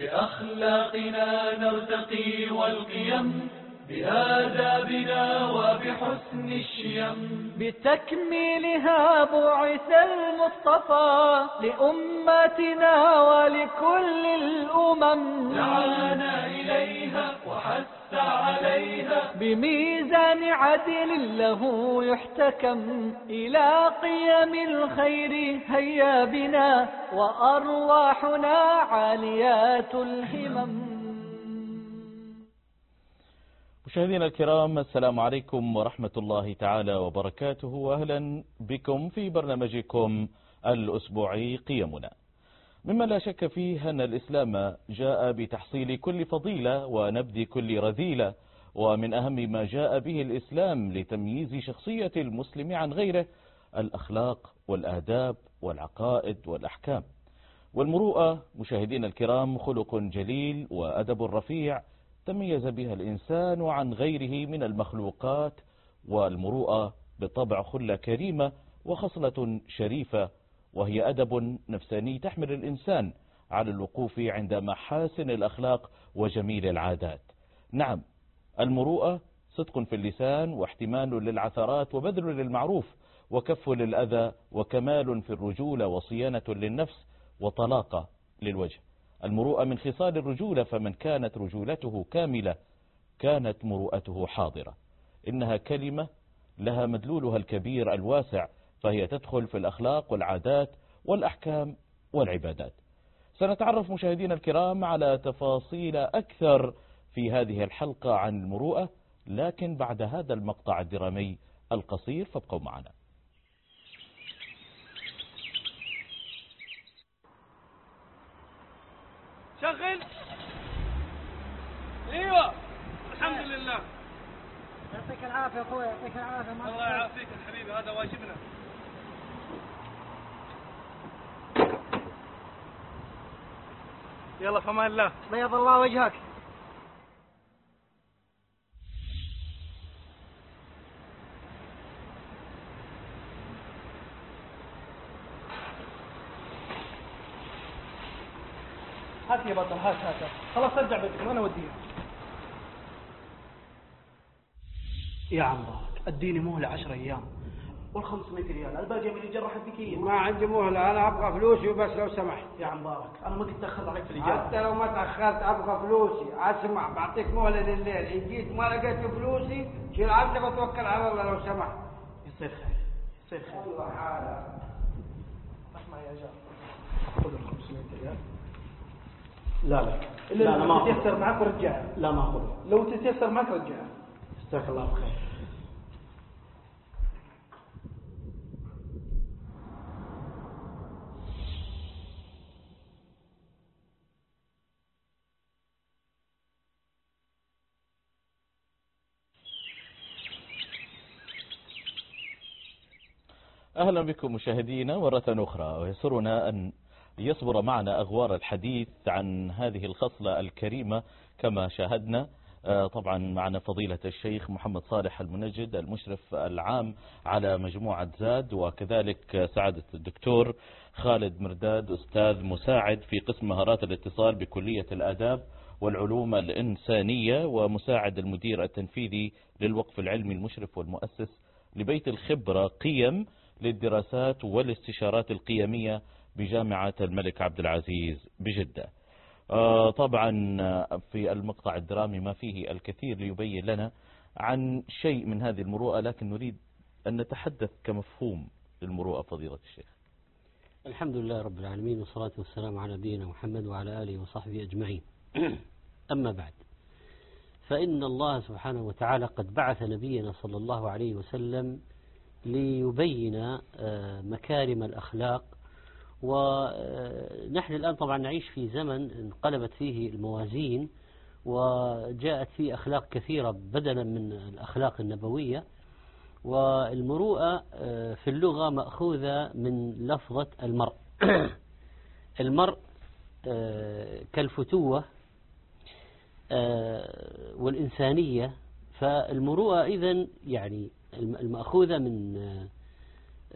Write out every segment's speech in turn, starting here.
بأخلاقنا نرتقي والقيم، بآدابنا وبحسن الشيم، بتكميلها بعث المصطفى لأمتنا ولكل الأمم، دعانا إليها وحث عليها بميزان عدل له يحتكم، إلى قيم الخير هيا بنا وأرواحنا عاليات الهمم. مشاهدينا الكرام، السلام عليكم ورحمة الله تعالى وبركاته، وأهلا بكم في برنامجكم الأسبوعي قيمنا. مما لا شك فيه أن الإسلام جاء بتحصيل كل فضيلة ونبذ كل رذيلة، ومن أهم ما جاء به الإسلام لتمييز شخصية المسلم عن غيره الأخلاق والآداب والعقائد والأحكام. والمروءة مشاهدينا الكرام خلق جليل وأدب رفيع تميز بها الإنسان عن غيره من المخلوقات، والمروءة بالطبع خلة كريمة وخصلة شريفة، وهي أدب نفساني تحمل الإنسان على الوقوف عند محاسن الأخلاق وجميل العادات. نعم، المروءة صدق في اللسان، واحتمال للعثرات، وبذل للمعروف، وكف للأذى، وكمال في الرجولة، وصيانة للنفس، وطلاقة للوجه. المروءة من خصال الرجولة، فمن كانت رجولته كاملة كانت مروءته حاضرة. إنها كلمة لها مدلولها الكبير الواسع، فهي تدخل في الأخلاق والعادات والأحكام والعبادات. سنتعرف مشاهدينا الكرام على تفاصيل أكثر في هذه الحلقة عن المروءة، لكن بعد هذا المقطع الدرامي القصير، فابقوا معنا. شغل. ايوه الحمد لله. يعطيك العافيه يا اخوي، يعطيك العافيه. الله يعافيك يا حبيبي، هذا واجبنا. يلا في امان الله. بيض الله وجهك. هات يا بطل، هات خلاص ارجع بيتكم وانا اوديها. يا عمرك اديني مهله 10 ايام وال500 ريال الباقي من اللي جرح الذكيه. ما عندي مهله، انا ابغى فلوسي وبس لو سمحت. يا عم بارك، انا ما قلت تاخذ عليك في الاجازه. حتى لو ما تاخرت ابغى فلوسي. اسمع، بعطيك مهله لليل، ان جيت ما لقيت فلوسي شيل عنك وتوكل على الله لو سمحت. يصير خير يصير خير. الله حالك. اسمع يا جار، خذ ال500 ريال. لا لا ما تتيسر معك ورجعها. لا ما اخذ. لو تتيسر معك رجعها. جزاك الله بخير. أهلا بكم مشاهدينا مرة أخرى، ويسرنا أن يصبر معنا أغوار الحديث عن هذه الخصلة الكريمة كما شاهدنا. طبعا معنا فضيلة الشيخ محمد صالح المنجد، المشرف العام على مجموعة زاد، وكذلك سعادة الدكتور خالد مرداد، أستاذ مساعد في قسم مهارات الاتصال بكلية الآداب والعلوم الإنسانية، ومساعد المدير التنفيذي للوقف العلمي، المشرف والمؤسس لبيت الخبرة قيم للدراسات والاستشارات القيمية بجامعة الملك عبد العزيز بجدة. طبعا في المقطع الدرامي ما فيه الكثير ليبين لنا عن شيء من هذه المروءة، لكن نريد أن نتحدث كمفهوم للمروءة فضيلة الشيخ. الحمد لله رب العالمين، والصلاة والسلام على نبينا محمد وعلى آله وصحبه أجمعين. أما بعد، فإن الله سبحانه وتعالى قد بعث نبينا صلى الله عليه وسلم ليبين مكارم الأخلاق. ونحن الآن طبعا نعيش في زمن انقلبت فيه الموازين، وجاءت فيه أخلاق كثيرة بدلا من الأخلاق النبوية. والمروءة في اللغة مأخوذة من لفظة المرء. المرء كالفتوة والإنسانية، فالمروءة إذن يعني المأخوذة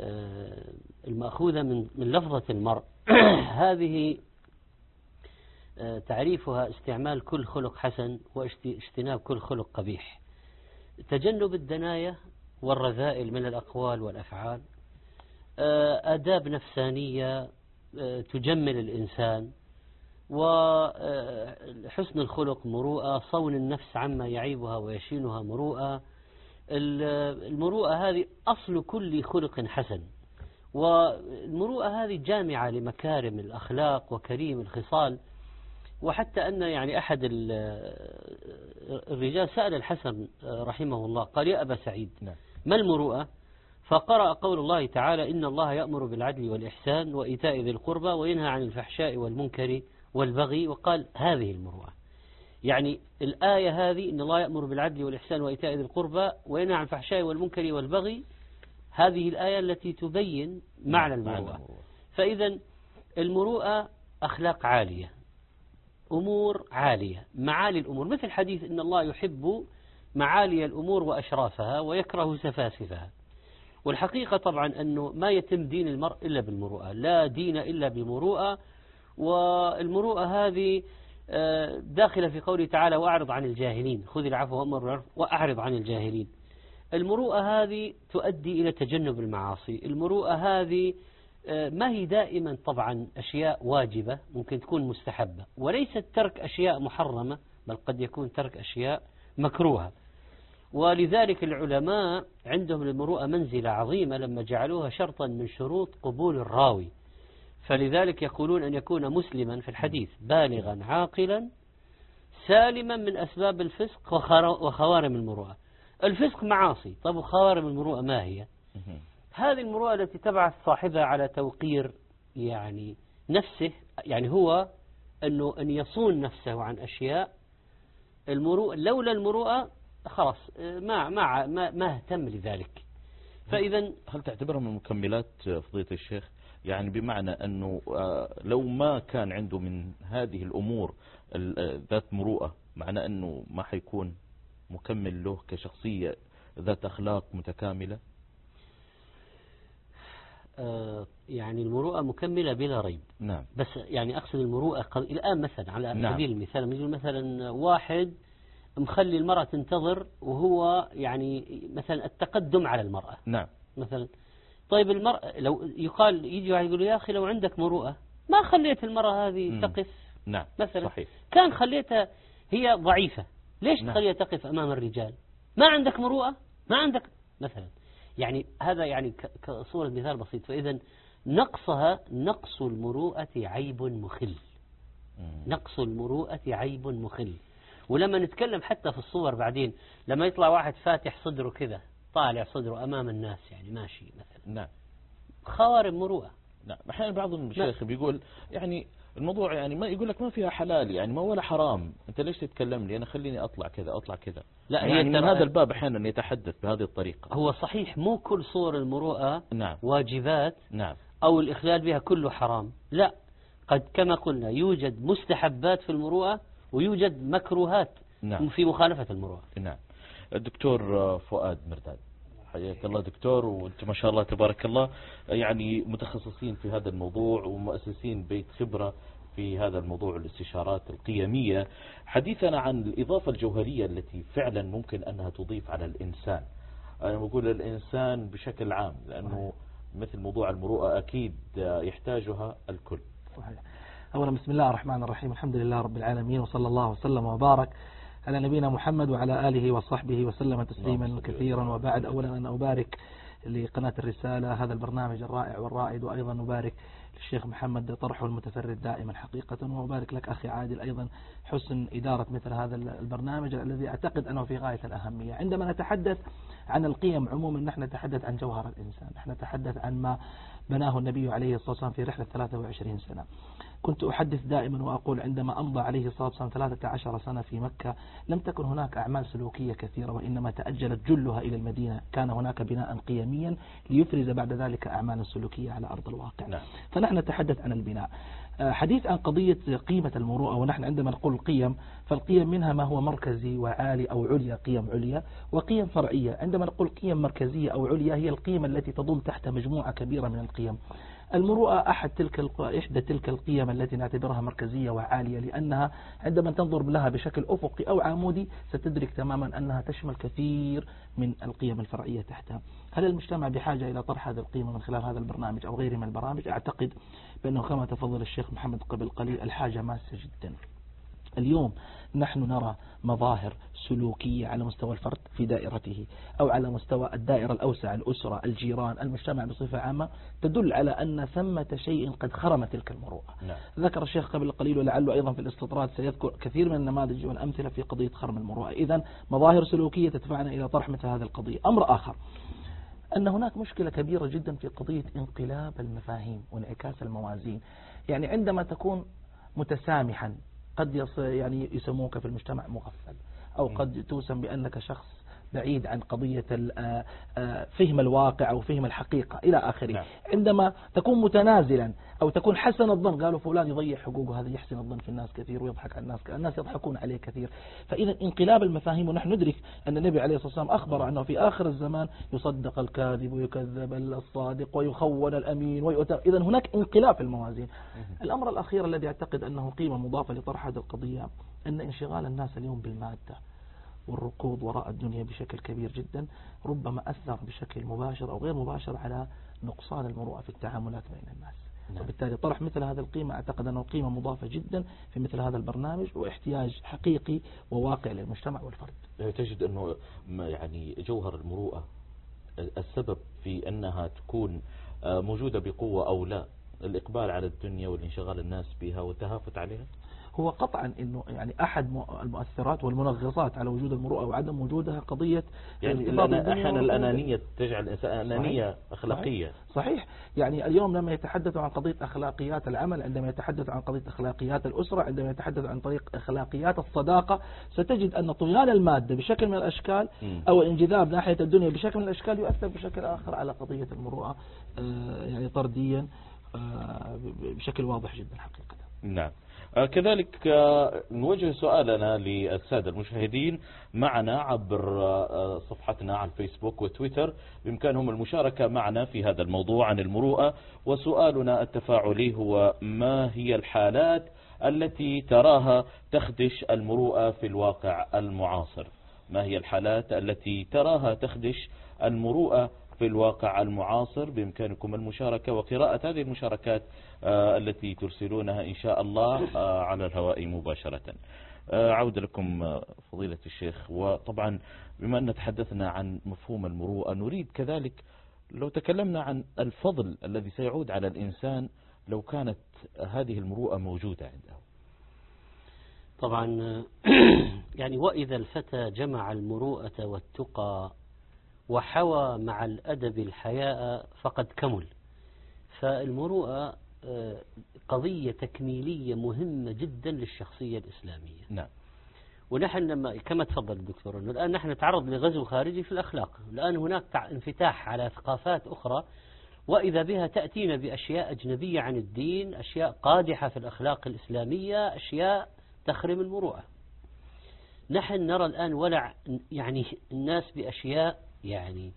من لفظة المرء. هذه تعريفها استعمال كل خلق حسن واجتناب كل خلق قبيح. تجنب الدنايا والرذائل من الأقوال والأفعال، آداب نفسانية تجمل الإنسان، وحسن الخلق مروءة، صون النفس عما يعيبها ويشينها مروءة. المروءة هذه أصل كل خلق حسن، والمروءة هذه جامعة لمكارم الأخلاق وكريم الخصال. وحتى أن يعني أحد الرجال سأل الحسن رحمه الله قال: يا أبا سعيد، ما المروءة؟ فقرأ قول الله تعالى: إن الله يأمر بالعدل والإحسان وإيتاء ذي القربى وينهى عن الفحشاء والمنكر والبغي، وقال: هذه المروءة. يعني الآية هذه إن الله يأمر بالعدل والإحسان وإيتاء ذي القربى وينهى عن الفحشاء والمنكر والبغي، هذه الآية التي تبين معنى المروءة. فإذا المروءة أخلاق عالية، أمور عالية، معالي الأمور، مثل حديث إن الله يحب معالي الأمور وأشرافها ويكره سفاسفها. والحقيقة طبعا أنه ما يتم دين المرء إلا بالمروءة، لا دين إلا بالمروءة. والمروءة هذه داخلة في قوله تعالى: وأعرض عن الجاهلين، خذ العفو وأمر بالعرف وأعرض عن الجاهلين. المروءة هذه تؤدي إلى تجنب المعاصي. المروءة هذه ما هي دائما طبعا أشياء واجبة، ممكن تكون مستحبة، وليست ترك أشياء محرمة، بل قد يكون ترك أشياء مكروهة. ولذلك العلماء عندهم المروءة منزلة عظيمة لما جعلوها شرطا من شروط قبول الراوي. فلذلك يقولون أن يكون مسلما في الحديث بالغا عاقلا سالما من أسباب الفسق وخوارم المروءة. الفسق معاصي، طب وخوارم المروءة ما هي؟ هذه المروءة التي تبعث صاحبها على توقير يعني نفسه، يعني هو أن يصون نفسه عن أشياء. المروءة لولا المروءة خلاص ما اهتم لذلك. فإذا هل تعتبرها من مكملات فضيلة الشيخ؟ يعني بمعنى أنه لو ما كان عنده من هذه الأمور ذات مروءة، معنى أنه ما حيكون مكمل له كشخصية ذات أخلاق متكاملة. يعني المروءة مكملة بلا ريب. نعم. بس يعني أقصد المروءة الآن مثلا على سبيل المثال، مثلا واحد مخلي المرأة تنتظر وهو يعني مثلا التقدم على المرأة. نعم. مثلا طيب المرأة لو يجي واحد يقول: يا أخي لو عندك مروءة ما خليت المرأة هذه تقف. نعم. مثلا صحيح. كان خليتها هي ضعيفة، ليش تخليها تقف أمام الرجال؟ ما عندك مروءة، ما عندك مثلا. يعني هذا يعني كصورة مثال بسيط. فإذا نقصها، نقص المروءة عيب مخل. نقص المروءة عيب مخل. ولما نتكلم حتى في الصور بعدين، لما يطلع واحد فاتح صدره كذا، طالع صدره أمام الناس يعني ماشي مثلا، نعم، خوارم مروءة. نعم. أحيانا بعض المشايخ بيقول يعني الموضوع يعني ما يقول لك ما فيها حلال، يعني ما ولا حرام، أنت ليش تتكلم لي؟ أنا خليني أطلع كذا أطلع كذا. لا، يعني من هذا الباب أحيانا يتحدث بهذه الطريقة. هو صحيح مو كل صور المروءة نعم واجبات، نعم، أو الإخلال بها كله حرام. لا، قد كما قلنا يوجد مستحبات في المروءة ويوجد مكروهات نعم في مخالفة المروءة. نعم. الدكتور فؤاد مرداد، حياك الله دكتور، وانت ما شاء الله تبارك الله يعني متخصصين في هذا الموضوع ومؤسسين بيت خبرة في هذا الموضوع، الاستشارات القيمية. حديثنا عن الإضافة الجوهرية التي فعلا ممكن أنها تضيف على الإنسان. أنا بقول الإنسان بشكل عام، لأنه مثل موضوع المروءة أكيد يحتاجها الكل. صحيح. أولا بسم الله الرحمن الرحيم، الحمد لله رب العالمين، وصلى الله وسلم وبارك على نبينا محمد وعلى آله وصحبه وسلم تسليما كثيرا. وبعد، أولا أن أبارك لقناة الرسالة هذا البرنامج الرائع والرائد، وأيضا أبارك للشيخ محمد طرحه المتفرد دائما حقيقة، وأبارك لك أخي عادل أيضا حسن إدارة مثل هذا البرنامج الذي أعتقد أنه في غاية الأهمية. عندما نتحدث عن القيم عموما نحن نتحدث عن جوهر الإنسان، نحن نتحدث عن ما بناه النبي عليه الصلاة والسلام في رحلة 23 سنة. كنت أحدث دائما وأقول عندما أمضى عليه الصلاة والسلام 13 سنة في مكة لم تكن هناك أعمال سلوكية كثيرة، وإنما تأجلت جلها إلى المدينة. كان هناك بناء قيميا ليفرز بعد ذلك أعمال سلوكية على أرض الواقع. نعم. فنحن نتحدث عن البناء، حديث عن قضية قيمة المروءة. ونحن عندما نقول قيم فالقيم منها ما هو مركزي وعالي أو عليا، قيم عليا، وقيم فرعية. عندما نقول قيم مركزية أو عليا هي القيم التي تضم تحت مجموعة كبيرة من القيم. المروءة إحدى تلك القيم التي نعتبرها مركزية وعالية، لأنها عندما تنظر لها بشكل أفقي أو عمودي ستدرك تماما أنها تشمل كثير من القيم الفرعية تحتها. هل المجتمع بحاجة إلى طرح هذه القيمة من خلال هذا البرنامج أو غيره من البرامج؟ أعتقد بأنه كما تفضل الشيخ محمد قبل قليل الحاجة ماسة جدا. اليوم نحن نرى مظاهر سلوكية على مستوى الفرد في دائرته أو على مستوى الدائرة الأوسع، الأسرة، الجيران، المجتمع بصفة عامة، تدل على أن ثمة شيء قد خرم تلك المروءة. ذكر الشيخ قبل قليل ولعله أيضا في الاستطراد سيذكر كثير من النماذج والأمثلة في قضية خرم المروءة. إذن مظاهر سلوكية تدفعنا إلى طرح مثل هذه القضية. أمر آخر، أن هناك مشكلة كبيرة جدا في قضية انقلاب المفاهيم وانعكاس الموازين. يعني عندما تكون متسامحا قد يعني يسموك في المجتمع مغفل، أو قد توسم بأنك شخص بعيد عن قضية فهم الواقع أو فهم الحقيقة إلى آخره. عندما تكون متنازلا أو تكون حسن الظن، قالوا فلان يضيع حقوقه، هذا يحسن الظن في الناس كثير ويضحك على الناس يضحكون عليه كثير. فإذا انقلاب المفاهيم، ونحن ندرك أن النبي عليه الصلاة والسلام أخبر أنه في آخر الزمان يصدق الكاذب ويكذب الصادق ويخون الأمين إذا هناك انقلاب في الموازين. الأمر الأخير الذي أعتقد أنه قيمة مضافة لطرح هذه القضية، أن انشغال الناس اليوم بالمادة والركوض وراء الدنيا بشكل كبير جدا ربما أثر بشكل مباشر أو غير مباشر على نقصان المروءة في التعاملات بين الناس. وبالتالي طرح مثل هذه القيمة أعتقد أنه قيمة مضافة جدا في مثل هذا البرنامج، واحتياج حقيقي وواقع للمجتمع والفرد. تجد أنه يعني جوهر المروءة السبب في أنها تكون موجودة بقوة أو لا الإقبال على الدنيا والانشغال الناس بها والتهافت عليها. هو قطعا انه يعني احد المؤثرات والمنغصات على وجود المروءه وعدم وجودها قضيه يعني احيانا الانانيه تجعل الانسان انانيه اخلاقيه. صحيح. يعني اليوم لما يتحدثوا عن قضيه اخلاقيات العمل، عندما يتحدثوا عن قضيه اخلاقيات الاسره، عندما يتحدثوا عن طريق اخلاقيات الصداقه، ستجد ان طغيان الماده بشكل من الاشكال او الانجذاب ناحيه الدنيا بشكل من الاشكال يؤثر بشكل اخر على قضيه المروءه يعني طرديا بشكل واضح جدا حقيقه. نعم. كذلك نوجه سؤالنا للسادة المشاهدين معنا عبر صفحتنا على الفيسبوك وتويتر، بإمكانهم المشاركة معنا في هذا الموضوع عن المروءة. وسؤالنا التفاعلي هو: ما هي الحالات التي تراها تخدش المروءة في الواقع المعاصر؟ ما هي الحالات التي تراها تخدش المروءة في الواقع المعاصر؟ بإمكانكم المشاركة وقراءة هذه المشاركات التي ترسلونها إن شاء الله على الهواء مباشرة. عودة لكم فضيلة الشيخ. وطبعا بما أن تحدثنا عن مفهوم المروءة، نريد كذلك لو تكلمنا عن الفضل الذي سيعود على الإنسان لو كانت هذه المروءة موجودة عنده. طبعا يعني وإذا الفتى جمع المروءة والتقى وحوى مع الأدب الحياء فقد كمل. فالمروءة قضية تكميلية مهمة جدا للشخصية الإسلامية. نعم. ونحن لما كما تفضل الدكتور أنه الآن نحن نتعرض لغزو خارجي في الأخلاق، الآن هناك انفتاح على ثقافات أخرى، وإذا بها تأتينا بأشياء أجنبية عن الدين، أشياء قادحة في الأخلاق الإسلامية، أشياء تخرم المروءة. نحن نرى الآن ولع يعني الناس بأشياء يعني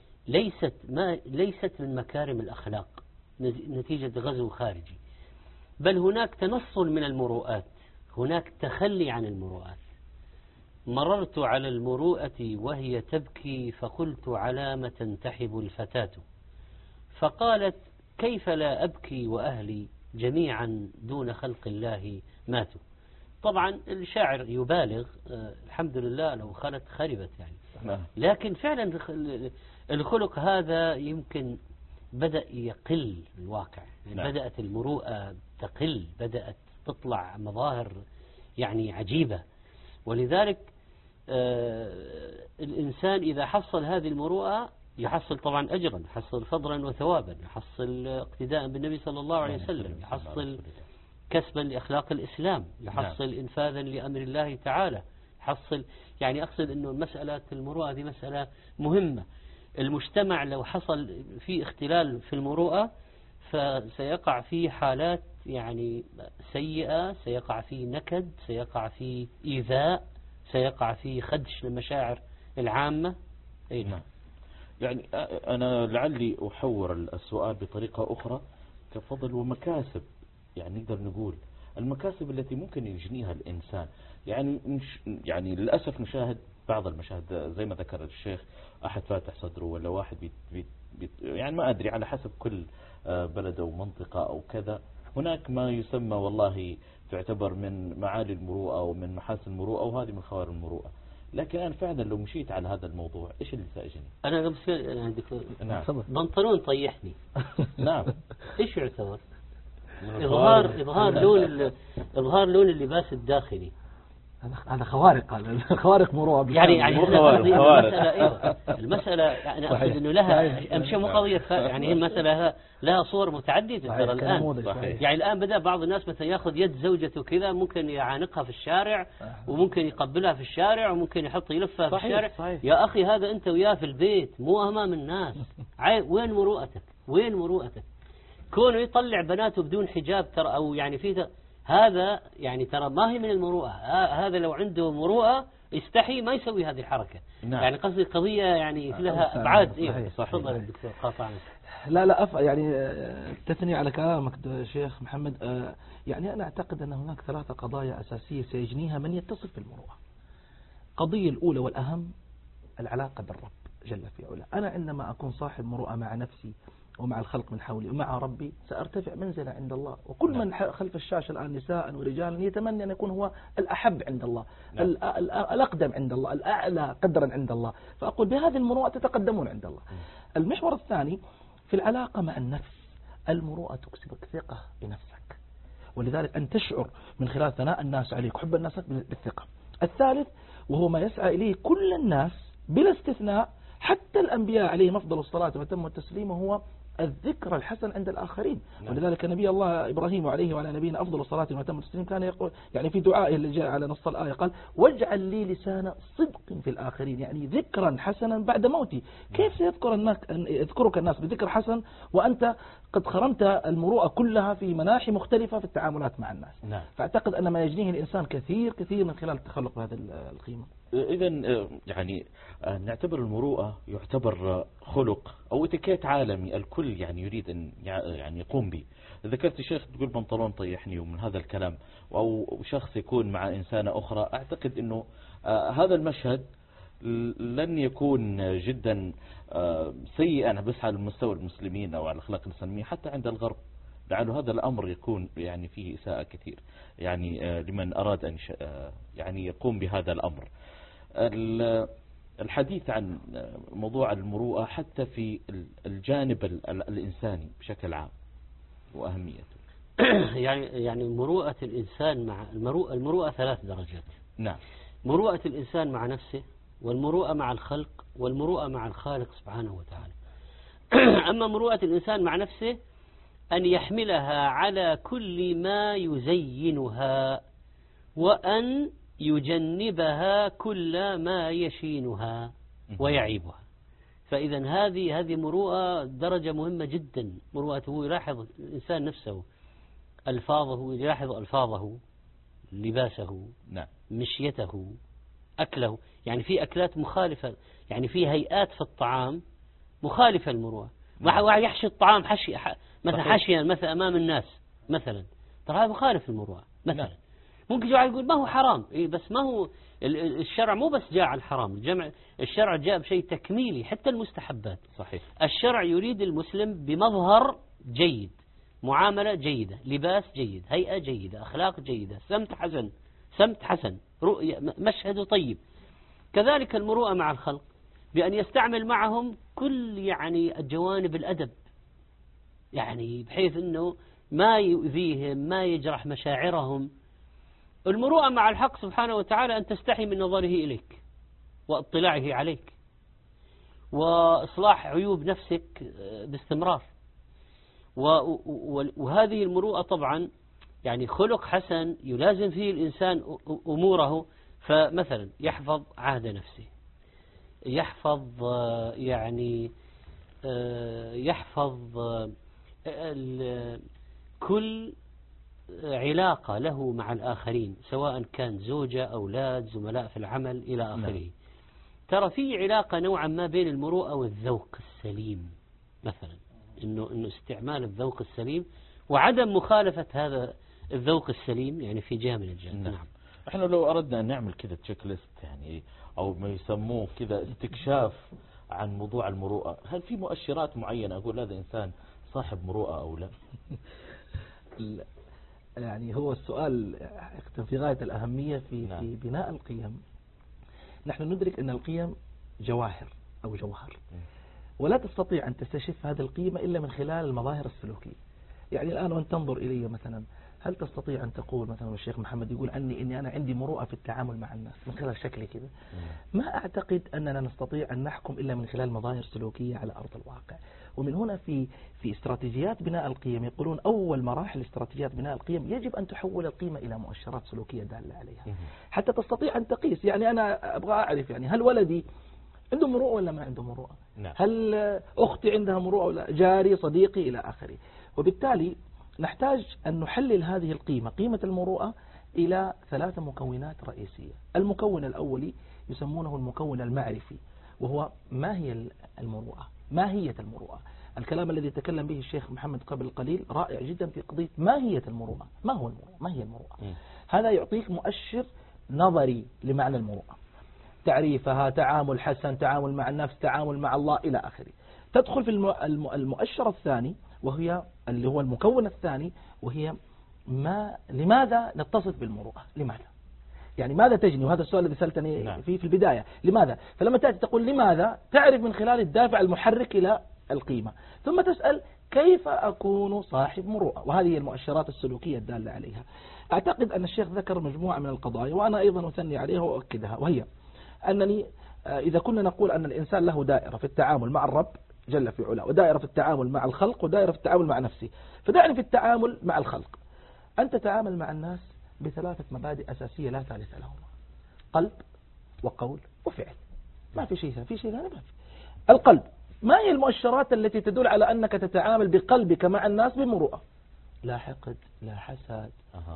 ليست من مكارم الأخلاق نتيجة غزو خارجي، بل هناك تنصل من المروءات، هناك تخلي عن المروءات. مررت على المروءة وهي تبكي فقلت على ما تنتحب الفتاة، فقالت كيف لا أبكي وأهلي جميعا دون خلق الله ماتوا. طبعا الشاعر يبالغ، الحمد لله لو خلت خربت يعني، لكن فعلا الخلق هذا يمكن بدأ يقل الواقع يعني. بدأت المروءة تقل، بدأت تطلع مظاهر يعني عجيبة. ولذلك الإنسان إذا حصل هذه المروءة يحصل طبعا أجرا، يحصل فضلا وثوابا، يحصل اقتداء بالنبي صلى الله عليه وسلم، يحصل كسبا لأخلاق الإسلام، يحصل إنفاذا لأمر الله تعالى، يحصل يعني أقصد أنه مسألة المروءة هذه مسألة مهمة. المجتمع لو حصل فيه اختلال في المروءة فسيقع فيه حالات يعني سيئة، سيقع فيه نكد، سيقع فيه إيذاء، سيقع فيه خدش للمشاعر العامة. نعم. يعني أنا لعلي أحور السؤال بطريقة أخرى. كفضل ومكاسب، يعني نقدر نقول المكاسب التي ممكن يجنيها الإنسان. يعني للأسف نشاهد بعض المشاهد زي ما ذكر الشيخ، أحد فاتح صدره ولا واحد يعني ما أدري على حسب كل بلد أو منطقة أو كذا، هناك ما يسمى والله تعتبر من معالي المروءة أو من محاسن المروءة أو هذه من خوارم المروءة. لكن أنا فعلا لو مشيت على هذا الموضوع إيش اللي سيجني؟ أنا بس يعني دكتور نعم. بنطلون طيحني. نعم. إيش يعتبر؟ إظهار لون اللباس الداخلي. هذا خوارق، هذا خوارق مروءة. يعني المسألة يعني أقصد إنه لها أمشي مو قضية، يعني المسألة لها صور متعددة ترى الآن. يعني الآن بدأ بعض الناس مثلا يأخذ يد زوجته كذا، ممكن يعانقها في الشارع وممكن يقبلها في الشارع وممكن يحط يلفها في الشارع. صحيح. يا أخي هذا أنت وياه في البيت مو أمام الناس. وين مروءتك؟ وين مروءتك؟ كونه يطلع بناته بدون حجاب ترى، أو يعني في هذا يعني ترى ما هي من المروءة. هذا لو عنده مروءة يستحي ما يسوي هذه الحركة. نعم. يعني قصدي قضية يعني لها أبعاد. إيه تفضل الدكتور قاطعني. لا يعني تثني على كلامك شيخ محمد. يعني أنا أعتقد أن هناك 3 قضايا أساسية سيجنيها من يتصف بالمروءة. القضية الأولى والأهم العلاقة بالرب جل في علاه. أنا عندما أكون صاحب مروءة مع نفسي ومع الخلق من حولي ومع ربي سأرتفع منزلة عند الله. وكل من خلف الشاشة الآن نساء ورجال يتمنى أن يكون هو الأحب عند الله، الأقدم عند الله، الأعلى قدرا عند الله. فأقول بهذه المروءة تتقدمون عند الله. المحور الثاني في العلاقة مع النفس، المروءة تكسبك ثقة بنفسك، ولذلك أن تشعر من خلال ثناء الناس عليك، حب الناس بالثقة. الثالث وهو ما يسعى إليه كل الناس بلا استثناء، حتى الأنبياء عليهم أفضل الصلاة وتم التسليم، هو الذكر الحسن عند الآخرين. ولذلك نبي الله إبراهيم وعليه وعلى نبينا أفضل الصلاة وتم التسليم كان يقول يعني في دعائه اللي جاء على نص الآية قال واجعل لي لسان صدق في الآخرين، يعني ذكرا حسنا بعد موتي. كيف يذكرك الناس بذكر حسن وأنت قد خرمت المروءة كلها في مناحي مختلفة في التعاملات مع الناس؟ فأعتقد أن ما يجنيه الإنسان كثير من خلال التخلق بهذه القيمة. إذا يعني نعتبر المروءة يعتبر خلق أو اتيكيت عالمي الكل يعني يريد أن يعني يقوم به. ذكرت شيخ تقول بنطلون طيحني، ومن هذا الكلام أو شخص يكون مع إنسانة أخرى، أعتقد أنه هذا المشهد لن يكون جدا سيئا بس على مستوى المسلمين أو على الأخلاق الإسلامية، حتى عند الغرب لعله هذا الأمر يكون يعني فيه إساءة كثير يعني لمن أراد أن يعني يقوم بهذا الأمر. الحديث عن موضوع المروءة حتى في الجانب الإنساني بشكل عام وأهميته. يعني مروءة الإنسان مع المروءة 3 درجات. نعم. مروءة الإنسان مع نفسه، والمروءة مع الخلق، والمروءة مع الخالق سبحانه وتعالى. أما مروءة الإنسان مع نفسه أن يحملها على كل ما يزينها، وأن يجنبها كل ما يشينها ويعيبها. فإذا هذه مروءة درجة مهمة جدا. مروءته يلاحظ الإنسان نفسه، ألفاظه، يلاحظ ألفاظه، لباسه، نعم، مشيته، أكله. يعني في أكلات مخالفة، يعني في هيئات في الطعام مخالفة للمروءة. واحد يحشي الطعام مثلا حشيا مثلا أمام الناس مثلا، ترى هذا مخالف للمروءة مثلا. ممكن واحد يقول ما هو حرام، بس ما هو الشرع مو بس جاء على الحرام، الشرع جاء بشيء تكميلي حتى المستحبات. صحيح. الشرع يريد المسلم بمظهر جيد، معاملة جيدة، لباس جيد، هيئة جيدة، أخلاق جيدة، سمت حسن، رؤية، مشهد طيب. كذلك المروءة مع الخلق بأن يستعمل معهم كل يعني الجوانب الأدب، يعني بحيث أنه ما يؤذيهم، ما يجرح مشاعرهم. المروءة مع الحق سبحانه وتعالى أن تستحي من نظره إليك واطلاعه عليك وإصلاح عيوب نفسك باستمرار. وهذه المروءة طبعا يعني خلق حسن يلازم فيه الإنسان أموره. فمثلا يحفظ عهد نفسه، يحفظ يعني يحفظ كل علاقة له مع الآخرين، سواء كان زوجة، أولاد، زملاء في العمل إلى آخره. ترى في علاقة نوعا ما بين المروءة والذوق السليم. مثلا إنه استعمال الذوق السليم وعدم مخالفة هذا الذوق السليم يعني في جهة من الجهات. نعم. احنا لو أردنا أن نعمل كذا تشيك ليست يعني أو ما يسموه كذا استكشاف عن موضوع المروءة، هل في مؤشرات معينة أقول هذا إنسان صاحب مروءة أو لا؟ يعني هو السؤال في غاية الأهمية في بناء القيم. نحن ندرك أن القيم جواهر أو جوهر، ولا تستطيع أن تستشف هذه القيمة إلا من خلال المظاهر السلوكية. يعني الآن وأن تنظر إلي مثلا، هل تستطيع أن تقول مثلا الشيخ محمد يقول عني إني أنا عندي مروءة في التعامل مع الناس من خلال شكلي كذا؟ ما أعتقد أننا نستطيع أن نحكم إلا من خلال مظاهر سلوكية على أرض الواقع. ومن هنا في استراتيجيات بناء القيم يقولون أول مراحل استراتيجيات بناء القيم يجب أن تحول القيمة إلى مؤشرات سلوكية دالة عليها حتى تستطيع أن تقيس. يعني أنا أبغى أعرف يعني هل ولدي عنده مروءة ولا ما عنده مروءة؟ هل أختي عندها مروءة ولا جاري صديقي إلى آخره؟ وبالتالي نحتاج أن نحلل هذه القيمة، قيمة المروءة، إلى 3 مكونات رئيسية. المكون الأولي يسمونه المكون المعرفي، وهو ما هي المروءة، ماهية المروءة. الكلام الذي تكلم به الشيخ محمد قبل قليل رائع جدا في قضية ماهية المروءة. ما هو المروءة؟ ما هي المروءة؟ هذا يعطيك مؤشر نظري لمعنى المروءة، تعريفها، تعامل حسن، تعامل مع النفس، تعامل مع الله إلى آخره. تدخل في المؤشر الثاني وهي اللي هو المكون الثاني، وهي لماذا نتصف بالمروءة؟ لماذا؟ يعني ماذا تجني؟ وهذا السؤال الذي سألتني فيه في البداية، لماذا؟ فلما تأتي تقول لماذا تعرف من خلال الدافع المحرك إلى القيمة، ثم تسأل كيف أكون صاحب مروءة، وهذه هي المؤشرات السلوكية الدالة عليها. أعتقد أن الشيخ ذكر مجموعة من القضايا وأنا أيضا أثني عليها وأؤكدها، وهي أنني إذا كنا نقول أن الإنسان له دائرة في التعامل مع الرب جل في علاه، ودائرة في التعامل مع الخلق، ودائرة في التعامل مع نفسه، فدعني في التعامل مع الخلق أن تتعامل مع الناس ب3 مبادئ أساسية لا ثالث لهما: قلب وقول وفعل. ما في شيء ثاني، ما في. القلب، ما هي المؤشرات التي تدل على أنك تتعامل بقلبك مع الناس بمروءة؟ لا حقد، لا حسد،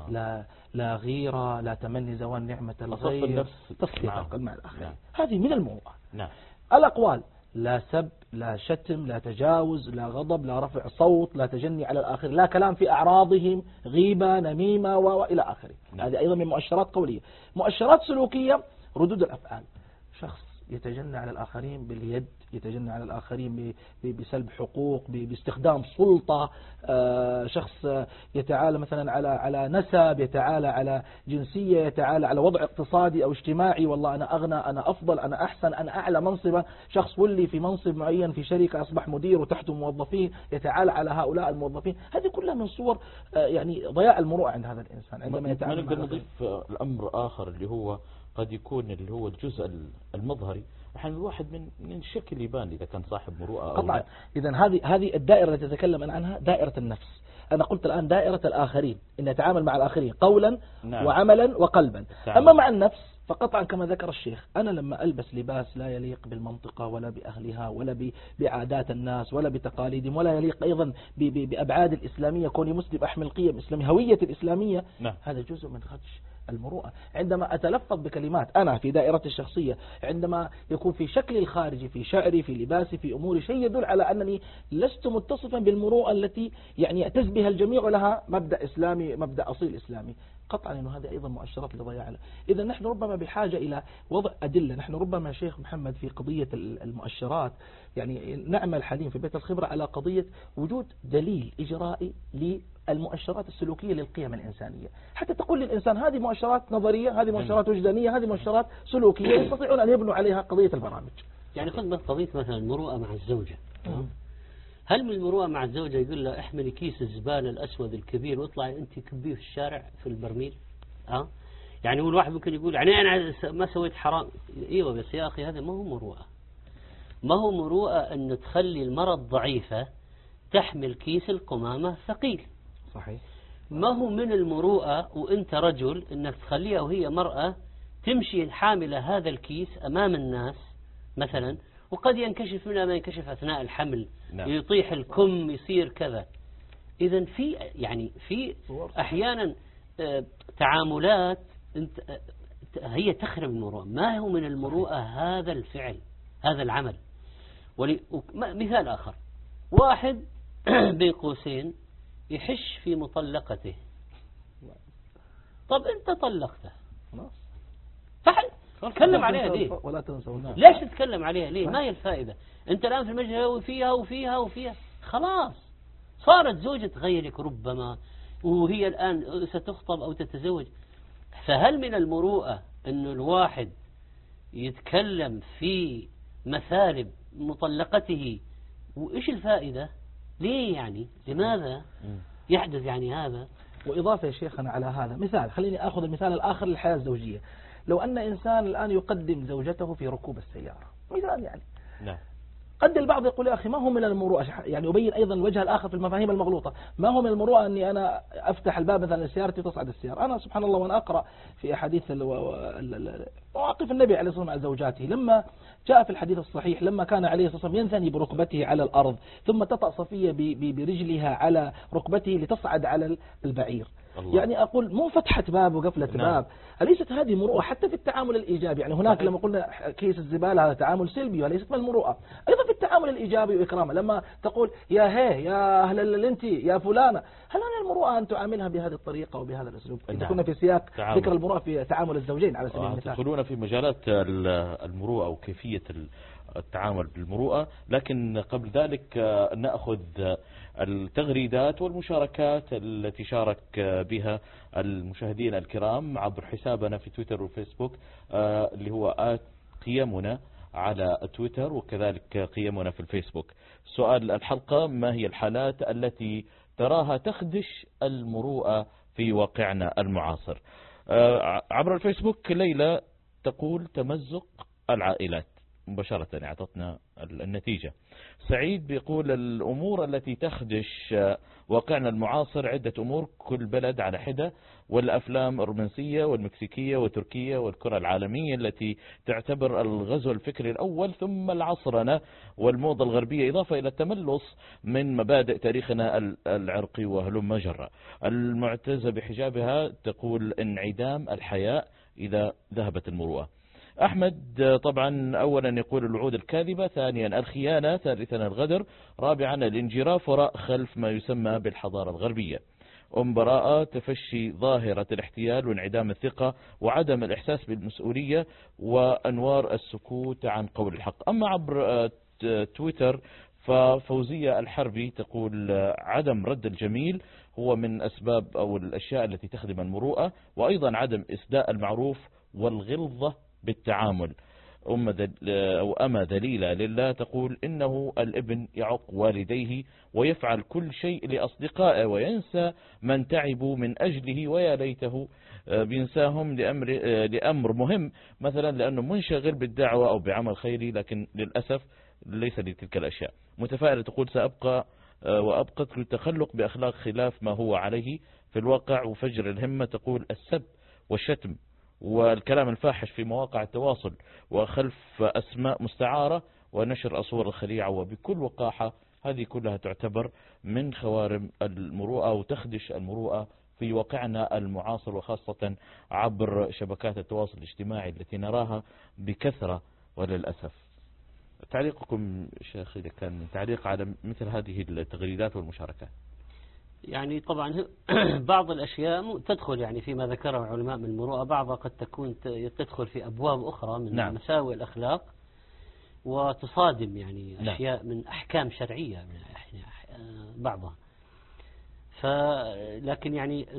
لا غيرة، لا تمني زوال نعمة الغير، تصفية القلب مع الآخرين. هذه من المروءة. الأقوال، لا سب، لا شتم، لا تجاوز، لا غضب، لا رفع صوت، لا تجني على الآخر، لا كلام في أعراضهم، غيبة، نميمة وإلى آخره. هذه أيضا من مؤشرات قولية. مؤشرات سلوكية، ردود الأفعال، شخص يتجنى على الآخرين باليد، يتجنى على الآخرين بسلب حقوق، باستخدام سلطة، شخص يتعالى مثلا على نسب، يتعالى على جنسية، يتعالى على وضع اقتصادي أو اجتماعي، والله أنا أغنى، أنا أفضل، أنا أحسن، أنا أعلى منصبا. شخص ولي في منصب معين في شركة أصبح مدير وتحته موظفين، يتعالى على هؤلاء الموظفين. هذه كلها من صور يعني ضياع المروءة عند هذا الإنسان عندما يتعامل. نقدر نضيف الأمر آخر اللي هو قد يكون اللي هو الجزء المظهري، أحيانا الواحد من الشكل يبان إذا كان صاحب مروءة أو لا. إذن هذه الدائرة التي تتكلم عنها دائرة النفس. أنا قلت الآن دائرة الآخرين، إن أتعامل مع الآخرين قولا وعملا وقلبا. أما مع النفس فقطعا كما ذكر الشيخ، أنا لما ألبس لباس لا يليق بالمنطقة ولا بأهلها ولا بعادات الناس ولا بتقاليدهم، ولا يليق أيضا بأبعاد الإسلامية، كوني مسلم أحمل قيم إسلامية، هوية الإسلامية، هذا جزء من خدش المروءة. عندما أتلفظ بكلمات أنا في دائرة الشخصية، عندما يكون في شكلي الخارجي، في شعري، في لباسي، في أموري شيء يدل على أنني لست متصفا بالمروءة التي يعني يعتز بها الجميع لها مبدأ إسلامي، مبدأ أصيل إسلامي، قطعا أنه هذا أيضا مؤشرات لضياعنا. إذا نحن ربما بحاجة إلى وضع أدلة. نحن ربما شيخ محمد في قضية المؤشرات يعني نعمل حاليا في بيت الخبرة على قضية وجود دليل إجرائي المؤشرات السلوكية للقيم الإنسانية، حتى تقول للإنسان هذه مؤشرات نظرية، هذه مؤشرات وجدانية، هذه مؤشرات سلوكية، يستطيعون أن يبنوا عليها قضية البرامج. يعني خذ قضية مثلا المروءة مع الزوجة. هل من المروءة مع الزوجة يقول له احملي كيس الزبالة الأسود الكبير واطلعي أنت كبيه في الشارع في البرميل؟ يعني هو الواحد ممكن يقول يعني أنا ما سويت حرام. إيوه بس يا أخي هذا ما هو مروءة. ما هو مروءة أن تخلي المرأة الضعيفة تحمل كيس القمامة ثقيل. صحيح. ما هو من المروءة وانت رجل انك تخليها وهي مرأة تمشي حاملة هذا الكيس امام الناس مثلا، وقد ينكشف منها ما ينكشف اثناء الحمل، يطيح الكم، يصير كذا. اذا في احيانا تعاملات هي تخرب المروءة. ما هو من المروءة هذا الفعل، هذا العمل. مثال اخر، واحد بين قوسين يحش في مطلقته. طب أنت طلقته فحل، تكلم عليها ليه؟ ولا تنسوا الناس. ليش تتكلم عليها ليه؟ ما هي الفائدة؟ أنت الآن في المجلس وفيها وفيها وفيها، خلاص صارت زوجة غيرك ربما، وهي الآن ستخطب أو تتزوج. فهل من المروءة أن الواحد يتكلم في مثالب مطلقته؟ وإيش الفائدة؟ ليه يعني؟ لماذا يحدث يعني هذا؟ وإضافة يا شيخنا على هذا مثال، خليني أخذ المثال الآخر للحياة الزوجية. لو أن إنسان الآن يقدم زوجته في ركوب السيارة مثال يعني، نعم. قد البعض يقول يا أخي ما هو من المروءة، يعني أبين أيضا الوجه الآخر في المفاهيم المغلوطة، ما هو من المروءة أني أنا أفتح الباب مثلا لسيارتي وتصعد السيارة. أنا سبحان الله وأنا أقرأ في أحاديث مواقف النبي عليه الصلاة والسلام مع زوجاته، لما جاء في الحديث الصحيح لما كان عليه الصلاة والسلام ينثني بركبته على الأرض ثم تطأ صفية برجلها على ركبته لتصعد على البعير. الله. يعني أقول مو فتحة باب وقفلة باب، أليست هذه مروءة حتى في التعامل الإيجابي؟ يعني هناك لما قلنا كيس الزبالة هذا تعامل سلبي وليست من المروءة، أيضا في التعامل الإيجابي وإكرامه. لما تقول يا هي يا أهل الانتي يا فلانة، هل أنا المروءة أن تعاملها بهذه الطريقة وبهذا الأسلوب؟ إذا كنا في سياق ذكر المروءة في تعامل الزوجين على سبيل المثال. تدخلون في مجالات المروءة وكيفية التعامل بالمروءة، لكن قبل ذلك نأخذ التغريدات والمشاركات التي شارك بها المشاهدين الكرام عبر حسابنا في تويتر وفيسبوك اللي هو قيمنا على تويتر وكذلك قيمنا في الفيسبوك. سؤال الحلقة: ما هي الحالات التي تراها تخدش المروءة في واقعنا المعاصر؟ عبر الفيسبوك ليلى تقول تمزق العائلات، مباشرة اعطتنا النتيجة. سعيد بيقول الأمور التي تخدش واقعنا المعاصر عدة أمور، كل بلد على حدة، والأفلام الرومانسية والمكسيكية وتركيا والكرة العالمية التي تعتبر الغزو الفكري الأول، ثم العصرنة والموضة الغربية، إضافة إلى التملص من مبادئ تاريخنا العرقي وهلم جرة. المعتزة بحجابها تقول انعدام الحياء إذا ذهبت المروءة. أحمد طبعا أولا يقول الوعود الكاذبة، ثانيا الخيانة، ثالثا الغدر، رابعا الانجراف وراء خلف ما يسمى بالحضارة الغربية. أم براءة تفشي ظاهرة الاحتيال وانعدام الثقة وعدم الإحساس بالمسؤولية وأنوار السكوت عن قول الحق. أما عبر تويتر ففوزية الحربي تقول عدم رد الجميل هو من أسباب أو الأشياء التي تخدم المروءة، وأيضا عدم إسداء المعروف والغلظة بالتعامل. أما دليلة لله تقول إنه الابن يعق والديه ويفعل كل شيء لأصدقائه وينسى من تعبوا من أجله، ويا ليته بينساهم لأمر مهم، مثلا لأنه منشغل بالدعوة أو بعمل خيري، لكن للأسف ليس لتلك الأشياء. متفائلة تقول سأبقى وأبقت للتخلق بأخلاق خلاف ما هو عليه في الواقع. وفجر الهمة تقول السب والشتم والكلام الفاحش في مواقع التواصل وخلف أسماء مستعارة ونشر الصور الخليعة وبكل وقاحة، هذه كلها تعتبر من خوارم المروءة وتخدش المروءة في واقعنا المعاصر، وخاصة عبر شبكات التواصل الاجتماعي التي نراها بكثرة وللأسف. تعليقكم شيخ إذا كان تعليق على مثل هذه التغريدات والمشاركات؟ يعني طبعا بعض الأشياء تدخل يعني فيما ذكره العلماء من المروءة، بعضها قد تكون تدخل في أبواب أخرى من مساوئ الأخلاق وتصادم يعني أشياء من أحكام شرعية بعضها. لكن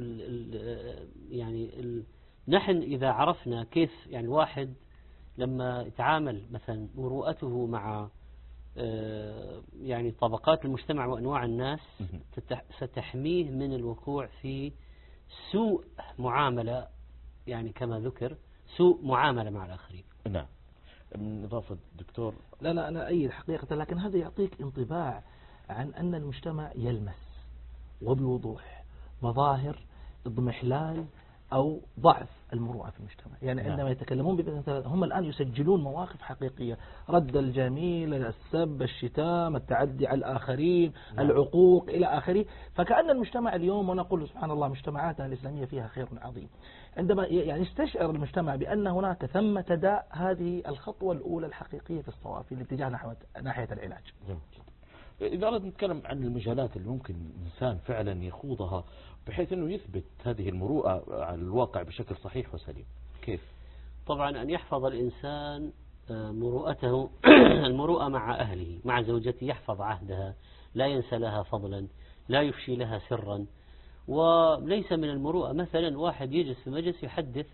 نحن إذا عرفنا كيف يعني الواحد لما يتعامل مثلا مروءته مع يعني طبقات المجتمع وأنواع الناس ستحميه من الوقوع في سوء معاملة، يعني كما ذكر سوء معاملة مع الآخرين. نعم. من إضافة دكتور لا أنا أيد حقيقة، لكن هذا يعطيك انطباع عن أن المجتمع يلمس وبوضوح مظاهر اضمحلال أو ضعف المروءة في المجتمع. يعني عندما يتكلمون بمثل هم الآن يسجلون مواقف حقيقية، رد الجميل، السب، الشتام، التعدي على الآخرين، العقوق إلى آخره. فكأن المجتمع اليوم، ونقول سبحان الله مجتمعاتنا الإسلامية فيها خير عظيم، عندما يعني يستشعر المجتمع بأن هناك ثمة داء، هذه الخطوة الأولى الحقيقية في الصواب في الاتجاه ناحية العلاج. إذا أردنا نتكلم عن المجالات اللي ممكن الإنسان فعلا يخوضها بحيث أنه يثبت هذه المروءة على الواقع بشكل صحيح وسليم، كيف؟ طبعا أن يحفظ الإنسان مروءته المروءة مع أهله، مع زوجته، يحفظ عهدها، لا ينسى لها فضلا، لا يفشي لها سرا. وليس من المروءة مثلا واحد يجلس في مجلس يحدث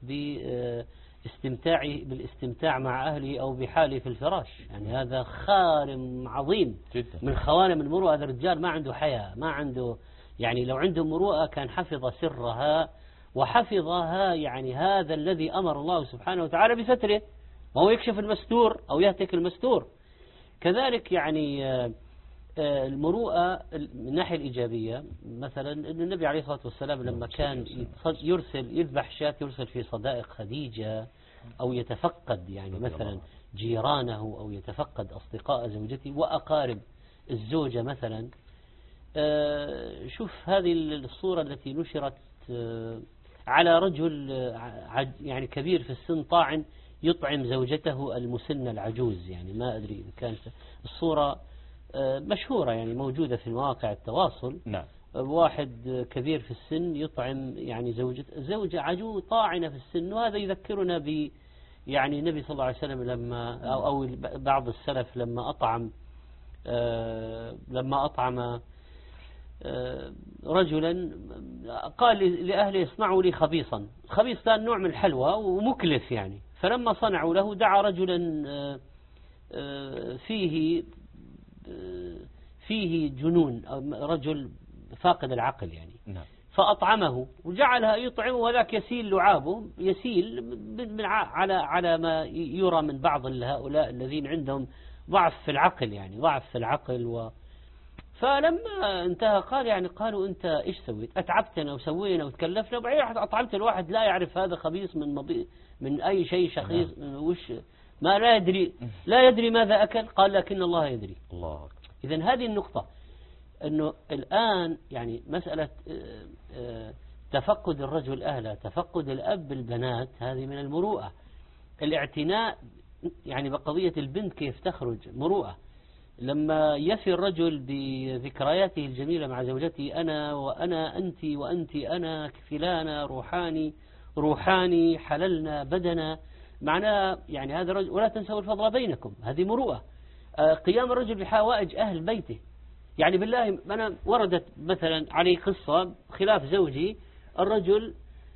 بالاستمتاع مع أهله أو بحاله في الفراش، يعني هذا خارم عظيم جدا من خوارم المروءة. هذا الرجال ما عنده حياة، ما عنده، يعني لو عنده مروءة كان حفظ سرها وحفظها، يعني هذا الذي أمر الله سبحانه وتعالى بستره، وهو يكشف المستور أو يهتك المستور. كذلك يعني المروءة من الناحية الإيجابية، مثلا أن النبي عليه الصلاة والسلام لما كان يذبح شاة يرسل في صدائق خديجة، أو يتفقد يعني مثلا جيرانه، أو يتفقد أصدقاء زوجته وأقارب الزوجة مثلا. شوف هذه الصورة التي نشرت على رجل يعني كبير في السن طاعن يطعم زوجته المسنة العجوز، يعني ما أدري إن كانت الصورة مشهورة يعني موجودة في مواقع التواصل. نعم. واحد كبير في السن يطعم يعني زوجة عجوز طاعنة في السن، وهذا يذكرنا ب يعني النبي صلى الله عليه وسلم لما أو بعض السلف لما أطعم رجلا قال لأهله اصنعوا لي خبيصا. الخبيص كان نوع من الحلوى ومكلف يعني، فلما صنعوا له دعا رجلا فيه جنون، رجل فاقد العقل يعني. نعم. فأطعمه وجعلها يطعمه، وذاك يسيل لعابه، يسيل على ما يرى من بعض هؤلاء الذين عندهم ضعف في العقل، يعني ضعف في العقل. فلما انتهى قال يعني قالوا أنت إيش سويت؟ أتعبتنا وسوينا وتكلفنا، وبعدين أطعمت الواحد لا يعرف هذا خبيث من أي شيء شخيص، وش ما لا يدري ماذا أكل. قال لكن الله يدري. الله. إذن هذه النقطة، أنه الآن يعني مسألة تفقد الرجل أهله، تفقد الأب البنات، هذه من المروءة. الاعتناء يعني بقضية البنت كيف تخرج مروءة. لما يفي الرجل بذكرياته الجميلة مع زوجته، أنا وأنا أنت وأنت أنا، فلانا روحاني حللنا بدنا، معناه يعني هذا الرجل. ولا تنسوا الفضل بينكم، هذه مروءة. قيام الرجل بحوائج أهل بيته، يعني بالله أنا وردت مثلا علي قصة خلاف زوجي، الرجل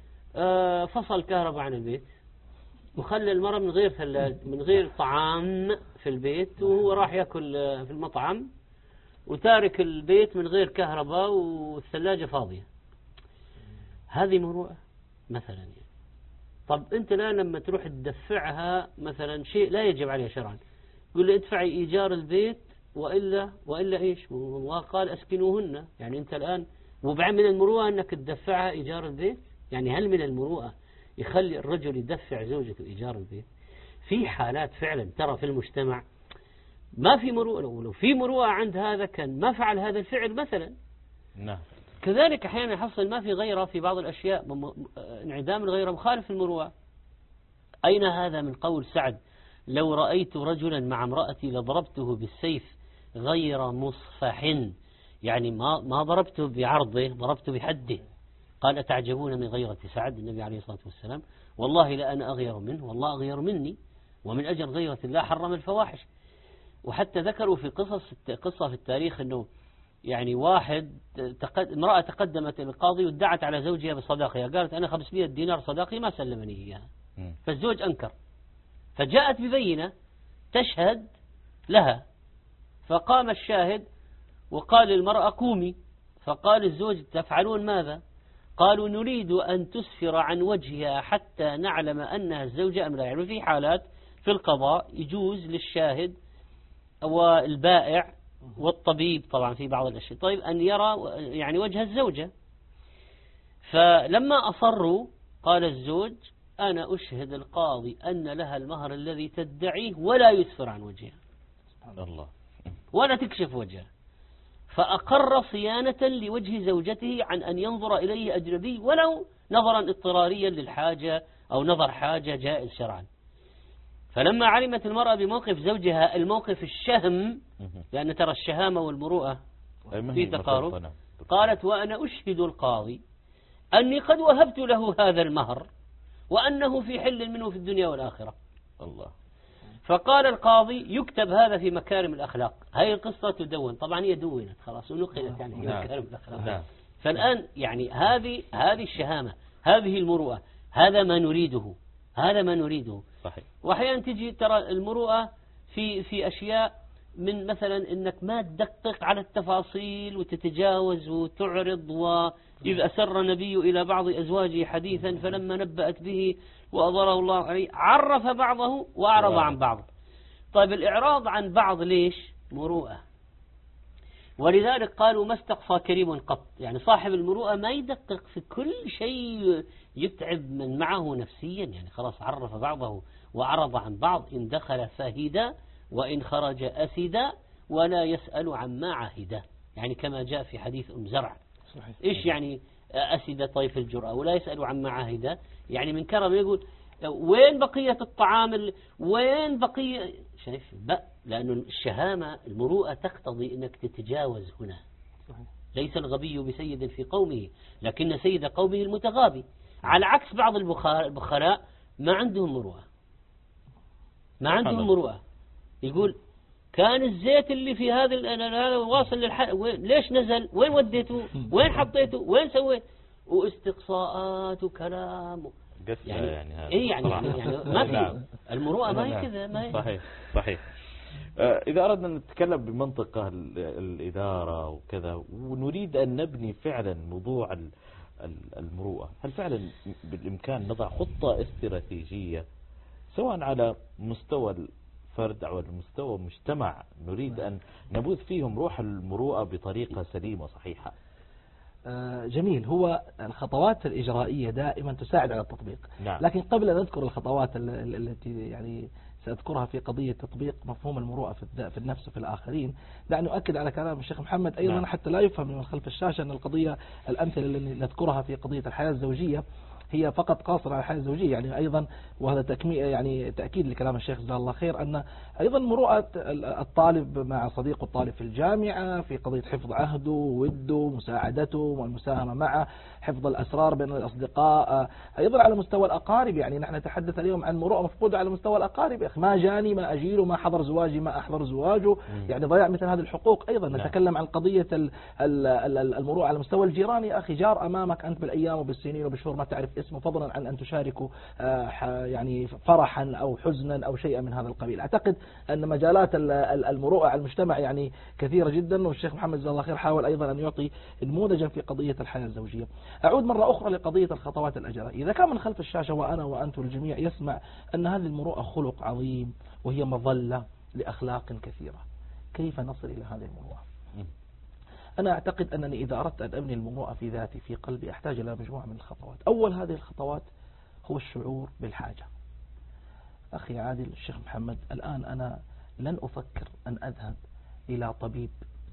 فصل كهرباء عن البيت وخلى المرأة من غير ثلاجة، من غير طعام في البيت، وهو راح يأكل في المطعم، وتارك البيت من غير كهرباء والثلاجة فاضية. هذه مروءة مثلا يعني. طب أنت الآن لما تروح تدفعها مثلا شيء لا يجب عليها شرعا، يقول لي ادفعي إيجار البيت وإلا إيش؟ الله قال أسكنوهن. يعني أنت الآن وبعد من المروءة أنك تدفعها إيجار البيت؟ يعني هل من المروءة يخلي الرجل يدفع زوجته إيجار البيت؟ في حالات فعلا ترى في المجتمع ما في مروءة، لو في مروءة عند هذا كان ما فعل هذا الفعل مثلا. نعم. كذلك أحيانا يحصل ما في غيره في بعض الأشياء، انعدام الغيرة مخالف المروءة. أين هذا من قول سعد: لو رأيت رجلا مع امرأتي لضربته بالسيف غير مصفح، يعني ما ضربته بعرضه، ضربته بحده. قال: أتعجبون من غيرة سعد؟ النبي عليه الصلاة والسلام: والله لا أنا أغير منه، والله أغير مني، ومن أجل غيرة الله حرم الفواحش. وحتى ذكروا في قصة في التاريخ أنه يعني امرأة تقدمت القاضي وادعت على زوجها بصداقها، قالت: أنا 500 دينار صداقي ما سلمني إياها. فالزوج أنكر، فجاءت ببينة تشهد لها، فقام الشاهد وقال للمرأة: قومي. فقال الزوج: تفعلون ماذا؟ قالوا: نريد أن تسفر عن وجهها حتى نعلم أنها الزوجة أم لا. يعني في حالات في القضاء يجوز للشاهد والبائع والطبيب طبعا في بعض الأشياء طيب أن يرى يعني وجه الزوجة. فلما أصروا قال الزوج: أنا أشهد القاضي أن لها المهر الذي تدعيه ولا يسفر عن وجهها، الله، ولا تكشف وجهها. فأقر صيانة لوجه زوجته عن أن ينظر إليه أجنبي ولو نظرا اضطراريا للحاجة أو نظر حاجة جائز شرعا. فلما علمت المرأة بموقف زوجها الموقف الشهم، لأن ترى الشهامة والمروءة في تقارب، قالت وأنا أشهد القاضي أني قد وهبت له هذا المهر وأنه في حل منه في الدنيا والآخرة. الله. فقال القاضي يكتب هذا في مكارم الأخلاق. هذه القصة تدون، طبعا هي دونت خلاص ونقلت يعني في مكارم الأخلاق. فالآن يعني هذه الشهامة، هذه المروءة، هذا ما نريده، هذا ما نريده. صحيح. وأحيانا تجي ترى المروءة في أشياء، من مثلا أنك ما تدقق على التفاصيل وتتجاوز وتعرض. وإذ أسر النبي إلى بعض أزواجه حديثا فلما نبأت به وأظهره الله عليه عرف بعضه وأعرض عن بعض. طيب الإعراض عن بعض ليش؟ مروءة. ولذلك قالوا ما استقصى كريم قط، يعني صاحب المروءة ما يدقق في كل شيء يتعب من معه نفسيا، يعني خلاص عرف بعضه وأعرض عن بعض. إن دخل فهد وإن خرج أسد ولا يسأل عما عهد، يعني كما جاء في حديث أم زرع. صحيح. إيش يعني أسد طيف الجرأة ولا يسأل عما عهد؟ يعني من كرم يقول وين بقية الطعام، وين بقية، شايف بقى؟ لأنه الشهامة المروءة تقتضي أنك تتجاوز هنا. صحيح. ليس الغبي بسيد في قومه لكن سيد قومه المتغابي. على عكس بعض البخلاء ما عندهم مروءة، ما عندهم مروءة. يقول كان الزيت اللي في هذا واصل ليش نزل؟ وين وديته؟ وين حطيته؟ وين سويت؟ واستقصاءات وكلام يعني إيه يعني ما في المروءة، ما هي كذا، ما هي. صحيح صحيح. إذا أردنا أن نتكلم بمنطقة الإدارة وكذا ونريد أن نبني فعلا موضوع المروءة، هل فعلا بالإمكان نضع خطة استراتيجية سواء على مستوى الفرد أو مستوى مجتمع نريد أن نبث فيهم روح المروءة بطريقة سليمة وصحيحة؟ جميل. هو الخطوات الإجرائية دائما تساعد على التطبيق. نعم. لكن قبل أن نذكر الخطوات التي يعني سأذكرها في قضية تطبيق مفهوم المروءة في النفس وفي الآخرين، دعني أؤكد على كلام الشيخ محمد أيضا. نعم. حتى لا يفهم من خلف الشاشة أن القضية الأمثلة التي نذكرها في قضية الحياة الزوجية هي فقط قاصرة على الحياة الزوجية، يعني أيضا وهذا تأكيد لكلام الشيخ جزاه الله خير أن أيضا مروءة الطالب مع صديقه الطالب في الجامعة في قضية حفظ عهده ووده مساعدته والمساهمة معه، حفظ الأسرار بين الأصدقاء، أيضا على مستوى الأقارب. يعني نحن نتحدث اليوم عن مروءة مفقودة على مستوى الأقارب، ما جاني ما أجيله، ما حضر زواجي ما أحضر زواجه، يعني ضياع مثل هذه الحقوق. أيضا نتكلم عن قضية المروءة على مستوى الجيران. يا أخي جار أمامك أنت بالأيام وبالسنين وبالشهور ما تعرف اسمه، فضلا عن أن تشاركوا يعني فرحا أو حزنا أو شيئا من هذا القبيل. أعتقد أن مجالات المروءة على المجتمع يعني كثيرة جدا، والشيخ محمد جزاه الله خير حاول أيضا أن يعطي نموذجا في قضية الحياة الزوجية. أعود مرة أخرى لقضية الخطوات الإجرائية. إذا كان من خلف الشاشة وأنا وأنتم الجميع يسمع أن هذه المروءة خلق عظيم وهي مظلة لأخلاق كثيرة، كيف نصل إلى هذه المروءة؟ أنا أعتقد أنني إذا أردت أن أبني المروءة في ذاتي في قلبي أحتاج إلى مجموعة من الخطوات. أول هذه الخطوات هو الشعور بالحاجة. أخي عادل الشيخ محمد، الآن أنا لن أفكر أن أذهب إلى طبيب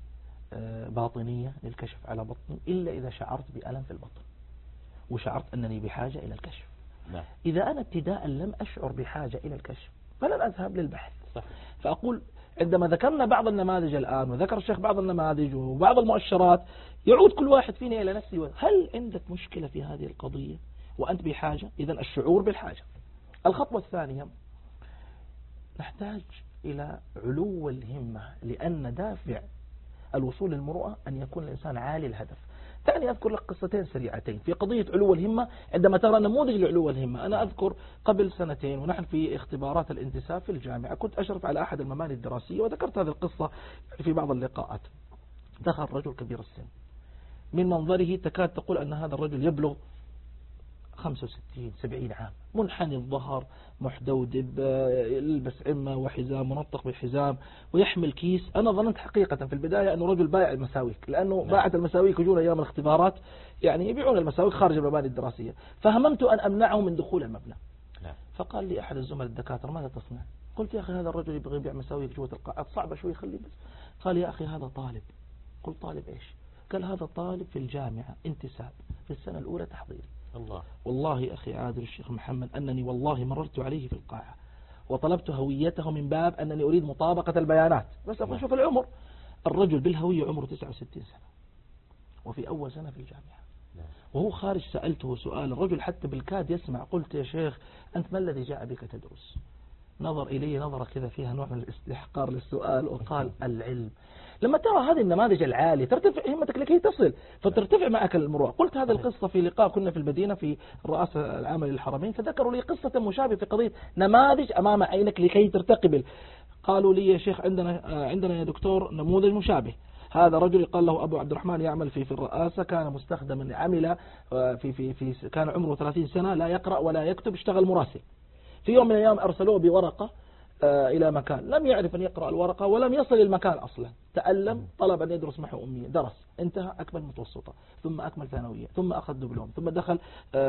باطنية للكشف على بطني إلا إذا شعرت بألم في البطن وشعرت أنني بحاجة إلى الكشف. نعم. إذا أنا ابتداء لم أشعر بحاجة إلى الكشف فلن أذهب للبحث. صح. فأقول عندما ذكرنا بعض النماذج الآن وذكر الشيخ بعض النماذج وبعض المؤشرات، يعود كل واحد فينا إلى نفسه، هل عندك مشكلة في هذه القضية وأنت بحاجة؟ إذن الشعور بالحاجة. الخطوة الثانية نحتاج إلى علو الهمة، لأن دافع الوصول للمروءة أن يكون الإنسان عالي الهدف. دعني أذكر لك قصتين سريعتين في قضية علو الهمة. عندما ترى نموذج لعلو الهمة، أنا أذكر قبل سنتين ونحن في اختبارات الانتساب في الجامعة كنت أشرف على أحد المباني الدراسية وذكرت هذه القصة في بعض اللقاءات. دخل رجل كبير السن، من منظره تكاد تقول أن هذا الرجل يبلغ 65-70 عام، منحني الظهر، محدودب، يلبس عمة وحزام، منطق بالحزام ويحمل كيس. أنا ظننت حقيقة في البداية أنه رجل بائع المساويك، لأنه باعة المساويك يجون أيام الاختبارات يعني يبيعون المساويك خارج المباني الدراسية، فهممت أن أمنعه من دخول المبنى. فقال لي أحد الزملاء الدكاترة ماذا تصنع؟ قلت يا أخي هذا الرجل يبغى يبيع مساويك جوة القاعات، صعبة شوي خليه بس. قال يا أخي هذا طالب. قلت طالب إيش؟ قال هذا طالب في الجامعة انتساب في السنة الأولى تحضيري. الله. والله أخي عادل الشيخ محمد أنني والله مررت عليه في القاعة وطلبت هويته من باب أنني أريد مطابقة البيانات، بس أقول شوف العمر، الرجل بالهوية عمره 69 سنة وفي أول سنة في الجامعة، وهو خارج سألته سؤال، الرجل حتى بالكاد يسمع، قلت يا شيخ أنت ما الذي جاء بك تدرس؟ نظر إلي نظرة كذا فيها نوع من الاستحقار للسؤال وقال العلم. لما ترى هذه النماذج العالية ترتفع همتك لكي تصل، فترتفع معك المروءة. قلت هذا القصة في لقاء كنا في المدينة في الرئاسة العامة للحرمين، فذكروا لي قصة مشابهة في قضية نماذج أمام عينك لكي ترتقي. قالوا لي يا شيخ عندنا يا دكتور نموذج مشابه، هذا رجل قال له أبو عبد الرحمن يعمل في الرئاسة، كان مستخدما، عمل في كان عمره 30 سنة لا يقرأ ولا يكتب، اشتغل مراسل. في يوم من الأيام أرسلوه بورقة إلى مكان، لم يعرف أن يقرأ الورقة ولم يصل المكان أصلا، تألم، طلب أن يدرس معه أمية، درس، انتهى، أكمل متوسطة، ثم أكمل ثانوية، ثم أخذ دبلوم، ثم دخل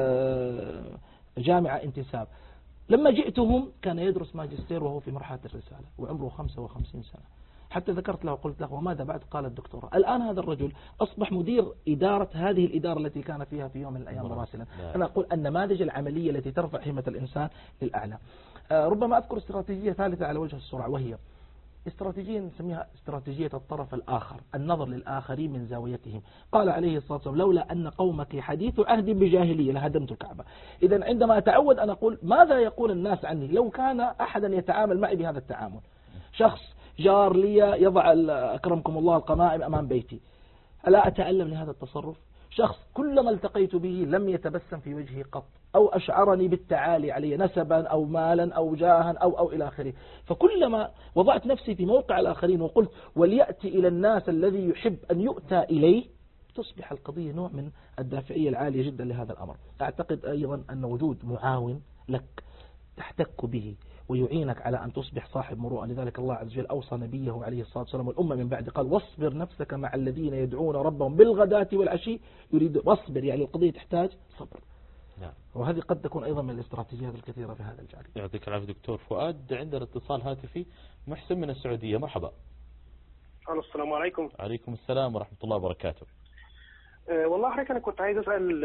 جامعة انتساب. لما جئتهم كان يدرس ماجستير وهو في مرحلة الرسالة وعمره 55 سنة. حتى ذكرت له وقلت له وماذا بعد؟ قال الدكتوراه. الآن هذا الرجل أصبح مدير إدارة هذه الإدارة التي كان فيها في يوم من الأيام مراسلا. أنا أقول النماذج العملية التي ترفع همة الإنسان للأعلى. ربما أذكر استراتيجية ثالثة على وجه السرعة، وهي استراتيجية نسميها استراتيجية الطرف الآخر، النظر للآخرين من زاويتهم. قال عليه الصلاة والسلام لولا أن قومك حديث عهد بجاهلية لهدمت الكعبة. إذا عندما أتعود أن أقول ماذا يقول الناس عني لو كان أحدا يتعامل معي بهذا التعامل، شخص جار لي يضع أكرمكم الله القمائم أمام بيتي، ألا أتألم لهذا التصرف؟ شخص كلما التقيت به لم يتبسم في وجهي قط، أو أشعرني بالتعالي علي نسبا أو مالا أو جاها أو إلى آخره. فكلما وضعت نفسي في موقع الآخرين وقلت وليأتي إلى الناس الذي يحب أن يؤتى إليه، تصبح القضية نوع من الدافعية العالية جدا لهذا الأمر. أعتقد أيضا أن وجود معاون لك تحتك به ويعينك على أن تصبح صاحب مروءة. لذلك الله عز وجل أوصى نبيه عليه الصلاة والسلام والأمة من بعد، قال واصبر نفسك مع الذين يدعون ربهم بالغداة والعشي يريد، واصبر يعني القضية تحتاج صبر. نعم. وهذه قد تكون أيضا من الاستراتيجيات الكثيرة في هذا الجانب. يعطيك العافية دكتور فؤاد. عندنا اتصال هاتفي، محسن من السعودية، مرحبا. السلام عليكم. عليكم السلام ورحمة الله وبركاته. والله حضرتك أنا كنت عايز أسأل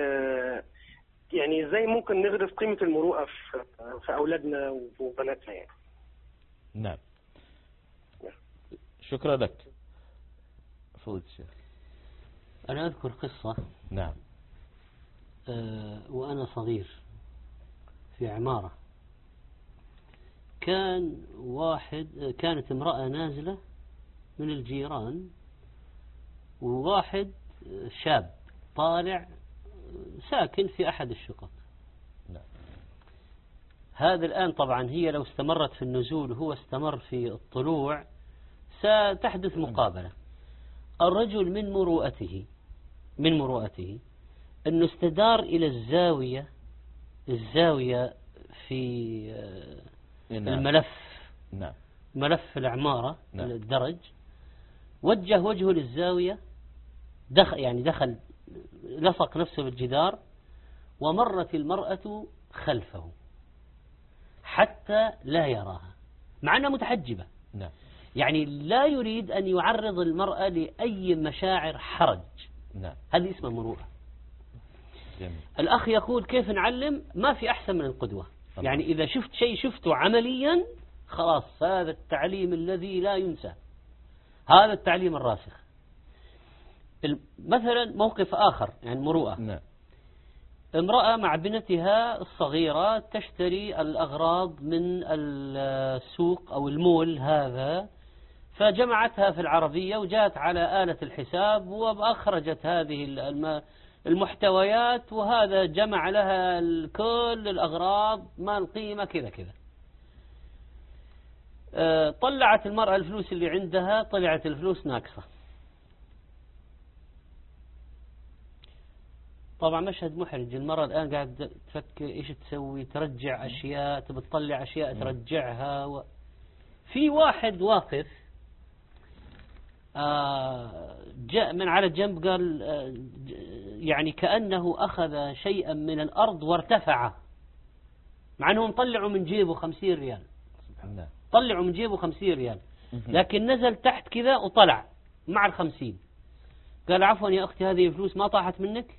يعني ازاي ممكن نغرس قيمة المروءة في أولادنا وبناتنا يعني. نعم. شكرا لك. فضيلة الشيخ. أنا أذكر قصة. نعم. وأنا صغير في عمارة، كانت امرأة نازلة من الجيران، وواحد شاب طالع ساكن في أحد الشقق. نعم. هذا الآن طبعا هي لو استمرت في النزول وهو استمر في الطلوع ستحدث مقابلة. الرجل من مروءته أنه استدار إلى الزاوية في الملف. نعم. ملف العمارة. نعم. الدرج، وجه وجهه للزاوية، دخل لصق نفسه بالجدار، ومرت المرأة خلفه حتى لا يراها، مع أنها متحجبة. نعم. يعني لا يريد أن يعرض المرأة لأي مشاعر حرج. نعم. هذه اسمها مروءة. جميل. الأخ يقول كيف نعلم؟ ما في أحسن من القدوة. يعني إذا شفت شيء شفته عمليا خلاص، هذا التعليم الذي لا ينسى، هذا التعليم الراسخ. مثلا موقف آخر يعني مروءة. نعم. امرأة مع بنتها الصغيرة تشتري الأغراض من السوق أو المول هذا، فجمعتها في العربية وجاءت على آلة الحساب وأخرجت هذه المحتويات، وهذا جمع لها كل الأغراض ما القيمة كذا كذا. طلعت المرأة الفلوس اللي عندها، طلعت الفلوس ناقصة. طبعا مشهد محرج. المرأة الآن قاعد تفكر إيش تسوي، ترجع أشياء، تبي تطلع أشياء ترجعها. في واحد واقف جاء من على جنب، قال يعني كأنه أخذ شيئا من الأرض وارتفع، مع أنهم طلعوا من جيبه 50 ريال. طلعوا من جيبه 50 ريال، لكن نزل تحت كذا وطلع مع 50. قال عفوا يا أختي هذه الفلوس ما طاحت منك؟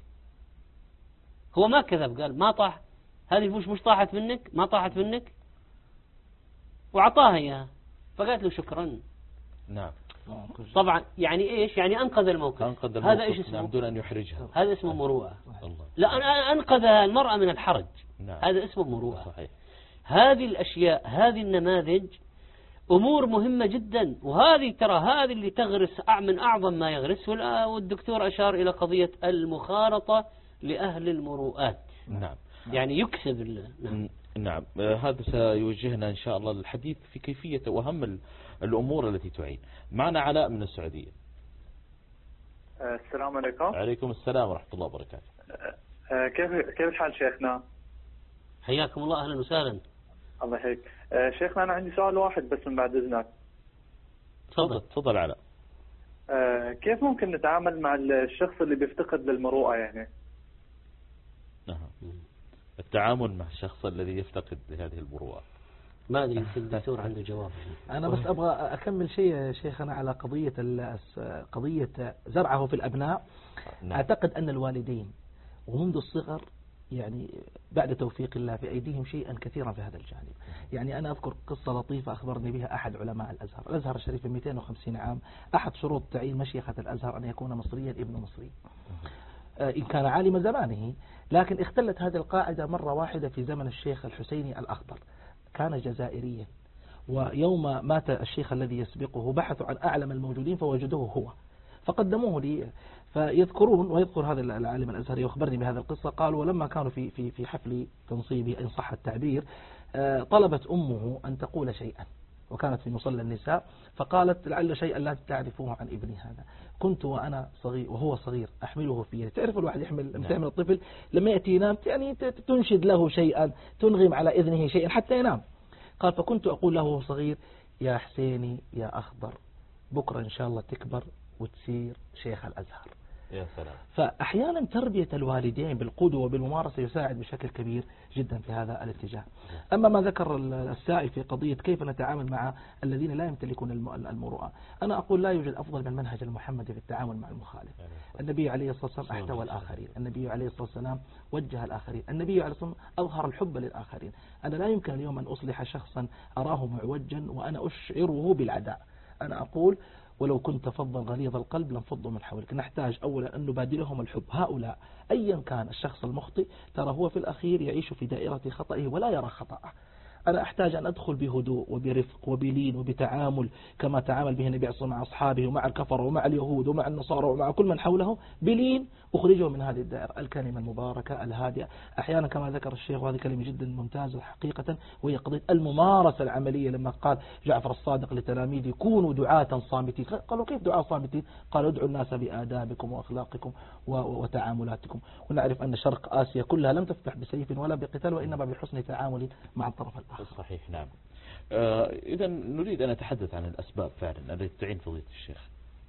هو ما كذب، قال ما طاح، هذه الفلوس مش طاحت منك، ما طاحت منك. وأعطاها إياها، فقالت له شكرا. نعم. طبعا يعني إيش؟ يعني أنقذ الموقف. هذا إيش اسمه؟ نعم، دون أن يحرجها. هذا اسمه مروءة. الله. لا، أنا أنقذ المرأة من الحرج. نعم. هذا اسمه مروءة. صحيح. هذه الأشياء، هذه النماذج أمور مهمة جدا، وهذه ترى هذه اللي تغرس من أعظم ما يغرس. والدكتور أشار إلى قضية المخالطة لأهل المروءات. نعم. يعني يكسب. نعم. نعم. هذا سيوجهنا إن شاء الله للحديث في كيفية وأهم الأمور التي تعين. معنا علاء من السعودية. السلام عليكم. عليكم السلام ورحمة الله وبركاته. كيف الحال شيخنا؟ حياكم الله، أهلا وسهلا. الله يحييك. شيخنا أنا عندي سؤال واحد بس من بعد إذنك. تفضل علاء. كيف ممكن نتعامل مع الشخص اللي بيفتقد للمروءة يعني؟ التعامل مع الشخص الذي يفتقد لهذه المروءة. ما أدري يمكن الدكتور عنده جواب. أنا بس أبغى أكمل شيء يا شيخنا على قضية زرعه في الأبناء. نعم. أعتقد أن الوالدين ومنذ الصغر يعني بعد توفيق الله في أيديهم شيئا كثيرا في هذا الجانب. يعني أنا أذكر قصة لطيفة أخبرني بها أحد علماء الأزهر. الأزهر الشريف في 250 عام أحد شروط تعيين مشيخة الأزهر أن يكون مصريا ابن مصري، إن كان عالم زمانه. لكن اختلت هذه القاعدة مرة واحدة في زمن الشيخ الحسيني الأخضر، كان جزائريا، ويوم مات الشيخ الذي يسبقه بحثوا عن أعلم الموجودين فوجدوه هو، فقدموه لي. فيذكرون ويذكر هذا العالم الأزهري وأخبرني بهذا القصة، قالوا ولما كانوا في حفل تنصيبه إن صح التعبير، طلبت أمه أن تقول شيئا، وكانت في مصلى النساء، فقالت لعل شيئا لا تعرفوه عن ابني هذا. كنت وأنا صغير وهو صغير أحمله في يدي. تعرف الواحد يحمل الطفل لما يأتي ينام يعني تنشد له شيئا، تنغم على إذنه شيئا حتى ينام. قال فكنت أقول له وهو صغير يا حسيني يا أخضر، بكرة إن شاء الله تكبر وتصير شيخ الأزهر. يا سلام. فأحيانا تربية الوالدين بالقدوة وبالممارسة يساعد بشكل كبير جدا في هذا الاتجاه. أما ما ذكر السائل في قضية كيف نتعامل مع الذين لا يمتلكون المروءة، أنا أقول لا يوجد أفضل من المنهج المحمدي في التعامل مع المخالف. النبي عليه الصلاة والسلام احتوى الآخرين، النبي عليه الصلاة والسلام وجه الآخرين، النبي عليه الصلاة والسلام أظهر الحب للآخرين. أنا لا يمكن اليوم أن أصلح شخصا أراه معوجا وأنا أشعره بالعداء. أنا أقول ولو كنت فظا غليظ القلب لانفضوا من حولك. نحتاج أولا أن نبادلهم الحب. هؤلاء أيا كان الشخص المخطئ ترى هو في الأخير يعيش في دائرة خطئه ولا يرى خطأه. أنا أحتاج أن أدخل بهدوء وبرفق وبلين وبتعامل كما تعامل به النبي مع أصحابه ومع الكفر ومع اليهود ومع النصارى ومع كل من حوله، بلين أخرجه من هذه الدائرة. الكلمة المباركة الهادئة أحيانا كما ذكر الشيخ، وهذه كلمة جدا ممتازة حقيقة، وهي قضية الممارسة العملية. لما قال جعفر الصادق لتلاميذه كونوا دعاة صامتين، قالوا كيف دعاة صامتين؟ قالوا ادعوا الناس بآدابكم وأخلاقكم وتعاملاتكم. ونعرف أن شرق آسيا كلها لم تفتح بسيف ولا بقتال، وإنما بحسن تعامل مع الطرف الآخر. صحيح. نعم. إذا نريد أن نتحدث عن الأسباب فعلا التي تعين فضيلة الشيخ.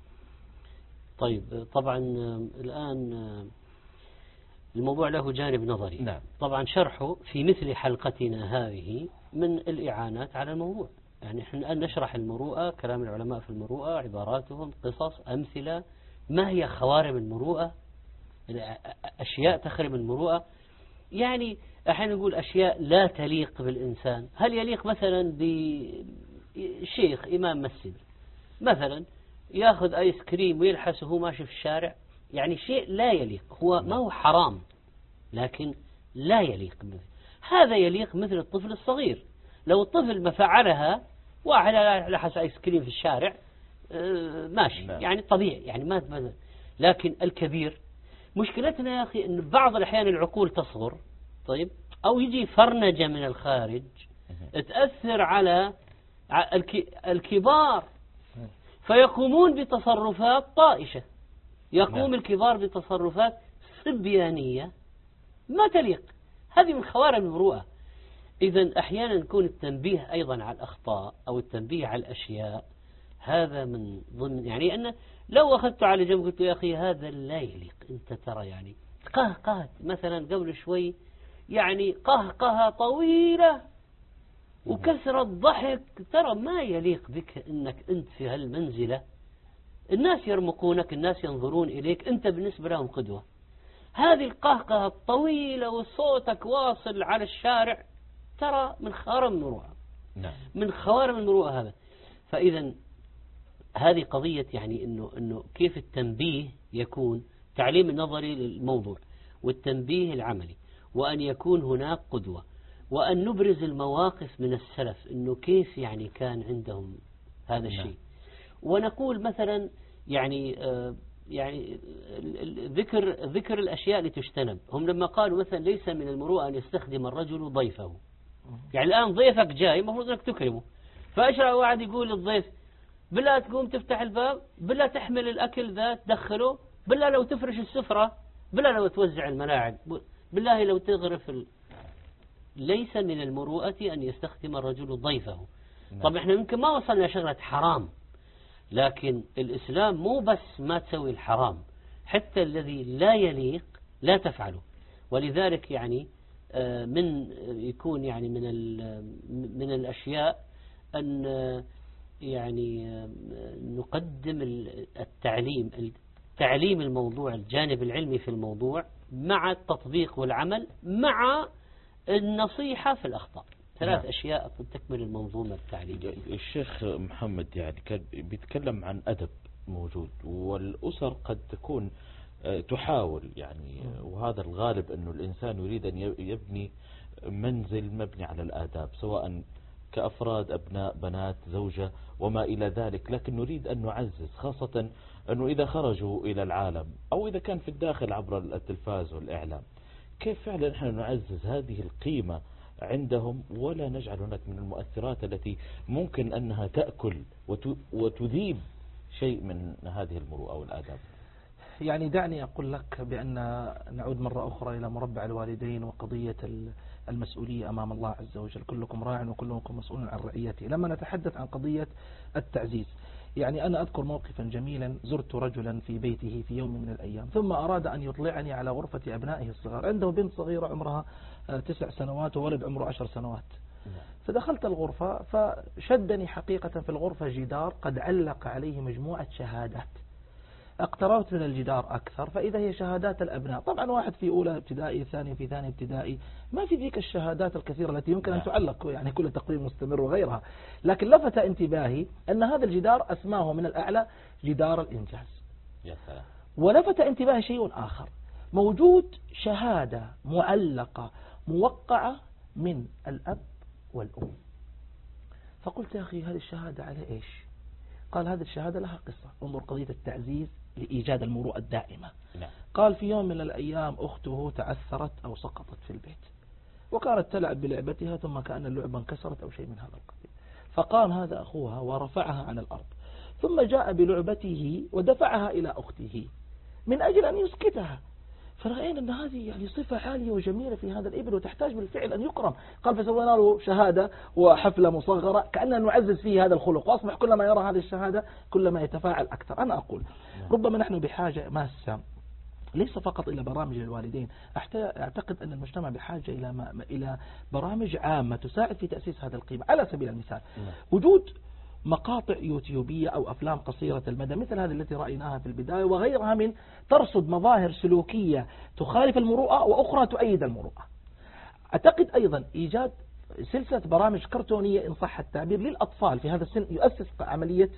طيب طبعا الآن الموضوع له جانب نظري. نعم. طبعا شرحه في مثل حلقتنا هذه من الإعانات على الموضوع. يعني احنا الآن نشرح المروءة، كلام العلماء في المروءة، عباراتهم، قصص، أمثلة، ما هي خوارم المروءة، أشياء تخرم المروءة. يعني أحيانا نقول أشياء لا تليق بالإنسان. هل يليق مثلا بشيخ إمام مسجد مثلا يأخذ آيس كريم ويلحسه وهو ماشي في الشارع؟ يعني شيء لا يليق، هو ما هو حرام لكن لا يليق. هذا يليق مثل الطفل الصغير. لو الطفل ما فعلها، واحد لحس آيس كريم في الشارع ماشي يعني طبيعي، يعني ما. لكن الكبير مشكلتنا يا أخي أن بعض الأحيان العقول تصغر، طيب، أو يجي فرنجة من الخارج تأثر على الكبار فيقومون بتصرفات طائشة. يقوم الكبار بتصرفات صبيانية ما تليق. هذه من خوارم المروءة. إذن أحيانا يكون التنبيه أيضا على الأخطاء أو التنبيه على الأشياء، هذا من ضمن، يعني أن لو أخذته على جنب قلت يا أخي هذا لا يليق، أنت ترى يعني قهقهت مثلا قبل شوي، يعني قهقهة طويلة وكثرة ضحك، ترى ما يليق بك أنك أنت في هالمنزلة. الناس يرمقونك، الناس ينظرون إليك، أنت بالنسبة لهم قدوة. هذه القهقهة الطويلة وصوتك واصل على الشارع ترى من خارم المروءة. من خوارم المروءة هذا. فإذا هذه قضية يعني إنه كيف التنبيه يكون تعليم النظري للموضوع والتنبيه العملي، وأن يكون هناك قدوة، وأن نبرز المواقف من السلف إنه كيف يعني كان عندهم هذا الشيء. ونقول مثلا يعني ذكر الأشياء لتجتنب. هم لما قالوا مثلا ليس من المروءة أن يستخدم الرجل ضيفه، يعني الآن ضيفك جاي المفروض أنك تكرمه، فأشرع واحد يقول للضيف بالله تقوم تفتح الباب، بالله تحمل الأكل ذا تدخله، بالله لو تفرش السفرة، بالله لو توزع الملاعب، بالله لو تغرف ليس من المروءة أن يستخدم الرجل ضيفه. طب احنا يمكن ما وصلنا شغلة حرام، لكن الإسلام مو بس ما تسوي الحرام، حتى الذي لا يليق لا تفعله. ولذلك يعني من يكون يعني من الأشياء أن يعني نقدم تعليم الموضوع، الجانب العلمي في الموضوع، مع التطبيق والعمل، مع النصيحة في الأخطاء. ثلاث أشياء تكمل المنظومة التعليمية. الشيخ محمد يعني كان بيتكلم عن أدب موجود، والأسر قد تكون تحاول يعني، وهذا الغالب أنه الإنسان يريد أن يبني منزل مبني على الآداب، سواء كأفراد أبناء بنات زوجة وما إلى ذلك، لكن نريد أن نعزز، خاصة أنه إذا خرجوا إلى العالم أو إذا كان في الداخل عبر التلفاز والإعلام، كيف فعلا نحن نعزز هذه القيمة عندهم، ولا نجعل هناك من المؤثرات التي ممكن أنها تأكل وتذيب شيء من هذه المروءة والآداب. يعني دعني أقول لك بأن نعود مرة أخرى إلى مربع الوالدين وقضية المسؤولية أمام الله عز وجل. كلكم راع وكلكم مسؤول عن رعيته. لما نتحدث عن قضية التعزيز، يعني أنا أذكر موقفا جميلا، زرت رجلا في بيته في يوم من الأيام، ثم أراد أن يطلعني على غرفة أبنائه الصغار. عنده بنت صغيرة عمرها 9 سنوات وولد عمره 10 سنوات. فدخلت الغرفة فشدني حقيقة في الغرفة جدار قد علق عليه مجموعة شهادات. اقتربت من الجدار أكثر فإذا هي شهادات الأبناء. طبعا واحد في أولى ابتدائي، ثاني في ثاني ابتدائي، ما في ذيك الشهادات الكثيرة التي يمكن أن تعلق يعني كل تقرير مستمر وغيرها. لكن لفت انتباهي أن هذا الجدار أسماه من الأعلى جدار الإنجاز. ولفت انتباهي شيء آخر، موجود شهادة معلقة موقعة من الأب والأم. فقلت يا أخي هذه الشهادة على إيش؟ قال هذه الشهادة لها قصة. انظر قضية التعزيز لإيجاد المروءة الدائمة. قال في يوم من الأيام أخته تعثرت أو سقطت في البيت، وكانت تلعب بلعبتها ثم كأن اللعبة انكسرت أو شيء من هذا القبيل. فقام هذا أخوها ورفعها عن الأرض، ثم جاء بلعبته ودفعها إلى أخته من أجل أن يسكتها. فرأينا أن هذه يعني صفة عالية وجميلة في هذا الابن وتحتاج بالفعل أن يكرم. قال فسوينا له شهادة وحفلة مصغرة كأننا نعزز فيه هذا الخلق، وأصبح كلما يرى هذه الشهادة كلما يتفاعل أكثر. أنا أقول ربما نحن بحاجة ماسة ليس فقط إلى برامج الوالدين، أعتقد أن المجتمع بحاجة إلى برامج عامة تساعد في تأسيس هذا القيمة. على سبيل المثال وجود مقاطع يوتيوبية أو أفلام قصيرة المدى مثل هذه التي رأيناها في البداية وغيرها من ترصد مظاهر سلوكية تخالف المروءة وأخرى تؤيد المروءة. أعتقد أيضا إيجاد سلسلة برامج كرتونية إن صح التعبير للأطفال في هذا السن يؤسس عملية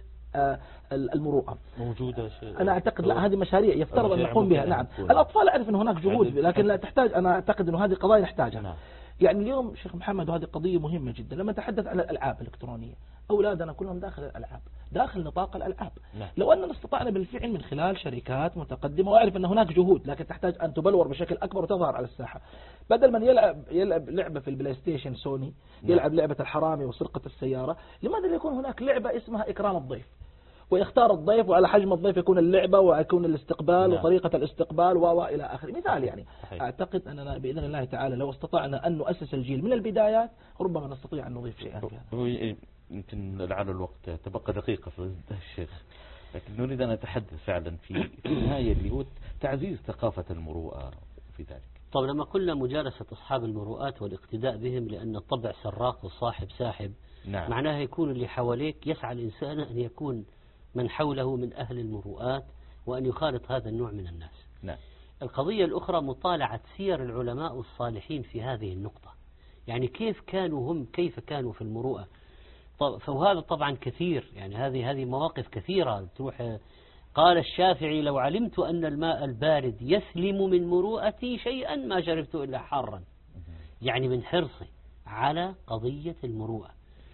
المروءة موجودة. أنا أعتقد لا، هذه مشاريع يفترض أن نقوم بها. نعم الأطفال أعرف أن هناك جهود لكن لا تحتاج، أنا أعتقد أن هذه قضايا نحتاجها. يعني اليوم شيخ محمد وهذه قضية مهمة جدا، لما نتحدث على الألعاب الإلكترونية أولادنا كلهم داخل الألعاب، داخل نطاق الألعاب. لو أننا استطعنا بالفعل من خلال شركات متقدمة، وأعرف أن هناك جهود لكن تحتاج أن تبلور بشكل أكبر وتظهر على الساحة، بدل من يلعب لعبة في البلاي ستيشن سوني، يلعب لعبة الحرامي وسرقة السيارة، لماذا لا يكون هناك لعبة اسمها إكرام الضيف، ويختار الضيف وعلى حجم الضيف يكون اللعبة ويكون الاستقبال وطريقة الاستقبال وإلى آخره. مثال يعني أعتقد أننا بإذن الله تعالى لو استطعنا أن نؤسس الجيل من البدايات ربما نستطيع أن نضيف شيئا في هذا. يمكن لعل الوقت تبقى دقيقة في الشيخ، لكن نريد أن نتحدث فعلا في النهاية اللي هو تعزيز ثقافة المروءة في ذلك. طب لما قلنا مجالسة أصحاب المروءات والاقتداء بهم لأن الطبع سراق والصاحب ساحب، معناها يكون اللي حواليك يسعى الإنسان أن يكون من حوله من أهل المروءات وأن يخالط هذا النوع من الناس. القضية الأخرى مطالعة سير العلماء الصالحين في هذه النقطة، يعني كيف كانوا في المروءة. فهذا طبعا كثير، يعني هذه مواقف كثيرة تروح. قال الشافعي: لو علمت أن الماء البارد يسلم من مروءتي شيئا ما شربت إلا حارا، يعني من حرصه على قضية المروءة.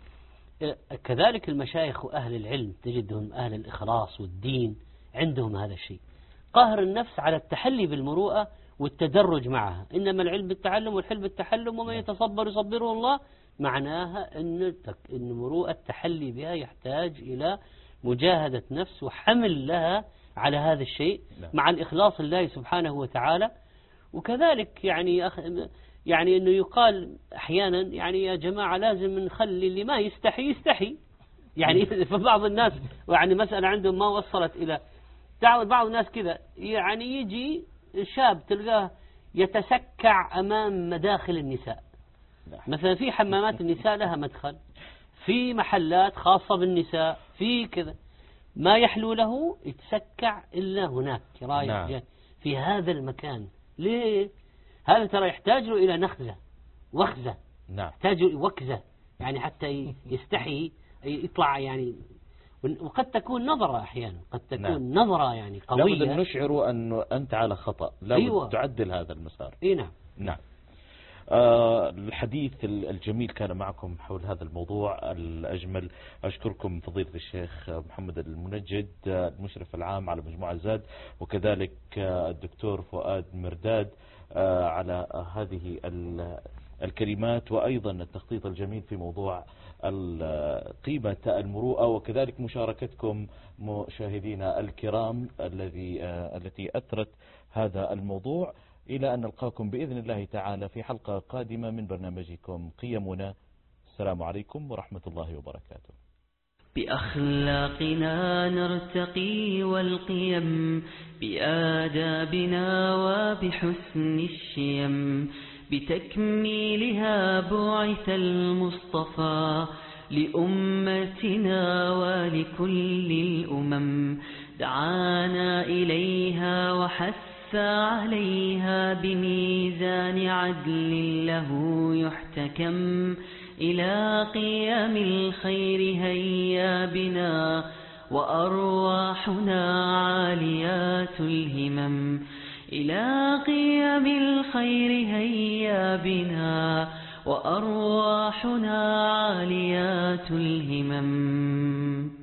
كذلك المشايخ وأهل العلم تجدهم أهل الإخلاص والدين عندهم هذا الشيء، قهر النفس على التحلي بالمروءة والتدرج معها. إنما العلم بالتعلم والحلم بالتحلم، ومن يتصبر يصبره الله. معناها أن مروءة التحلي بها يحتاج إلى مجاهدة نفس وحمل لها على هذا الشيء مع الإخلاص لله سبحانه وتعالى. وكذلك يعني أنه يقال أحيانا يعني يا جماعة لازم نخلي اللي ما يستحي يعني فبعض الناس يعني مسألة عندهم ما وصلت إلى بعض الناس كذا، يعني يجي شاب تلقاه يتسكع أمام مداخل النساء. مثلا في حمامات النساء لها مدخل، في محلات خاصة بالنساء، في كذا، ما يحلو له يتسكع إلا هناك رايح في هذا المكان. ليه؟ هذا ترى يحتاج له إلى وخزة، يحتاج وكزة، يعني حتى يستحي يطلع يعني. وقد تكون نظرة أحيانا، قد تكون نظرة يعني قوية. لابد أن نشعر أنه أنت على خطأ، لابد تعدل هذا المسار. نعم. الحديث الجميل كان معكم حول هذا الموضوع الأجمل. أشكركم فضيلة الشيخ محمد المنجد المشرف العام على مجموعة زاد، وكذلك الدكتور فؤاد مرداد على هذه الكلمات، وأيضا التخطيط الجميل في موضوع قيمة المروءة، وكذلك مشاركتكم مشاهدينا الكرام التي أثرت هذا الموضوع. إلى أن نلقاكم بإذن الله تعالى في حلقة قادمة من برنامجكم قيمنا. السلام عليكم ورحمة الله وبركاته. بأخلاقنا نرتقي والقيم، بآدابنا وبحسن الشيم، بتكميلها بعث المصطفى لأمتنا ولكل الأمم. دعانا إليها وحث عليها بميزان عدل له يحتكم. إلى قيام الخير هيا بنا وأرواحنا عاليات الهمم. إلى قيام الخير هيا بنا وأرواحنا عاليات الهمم.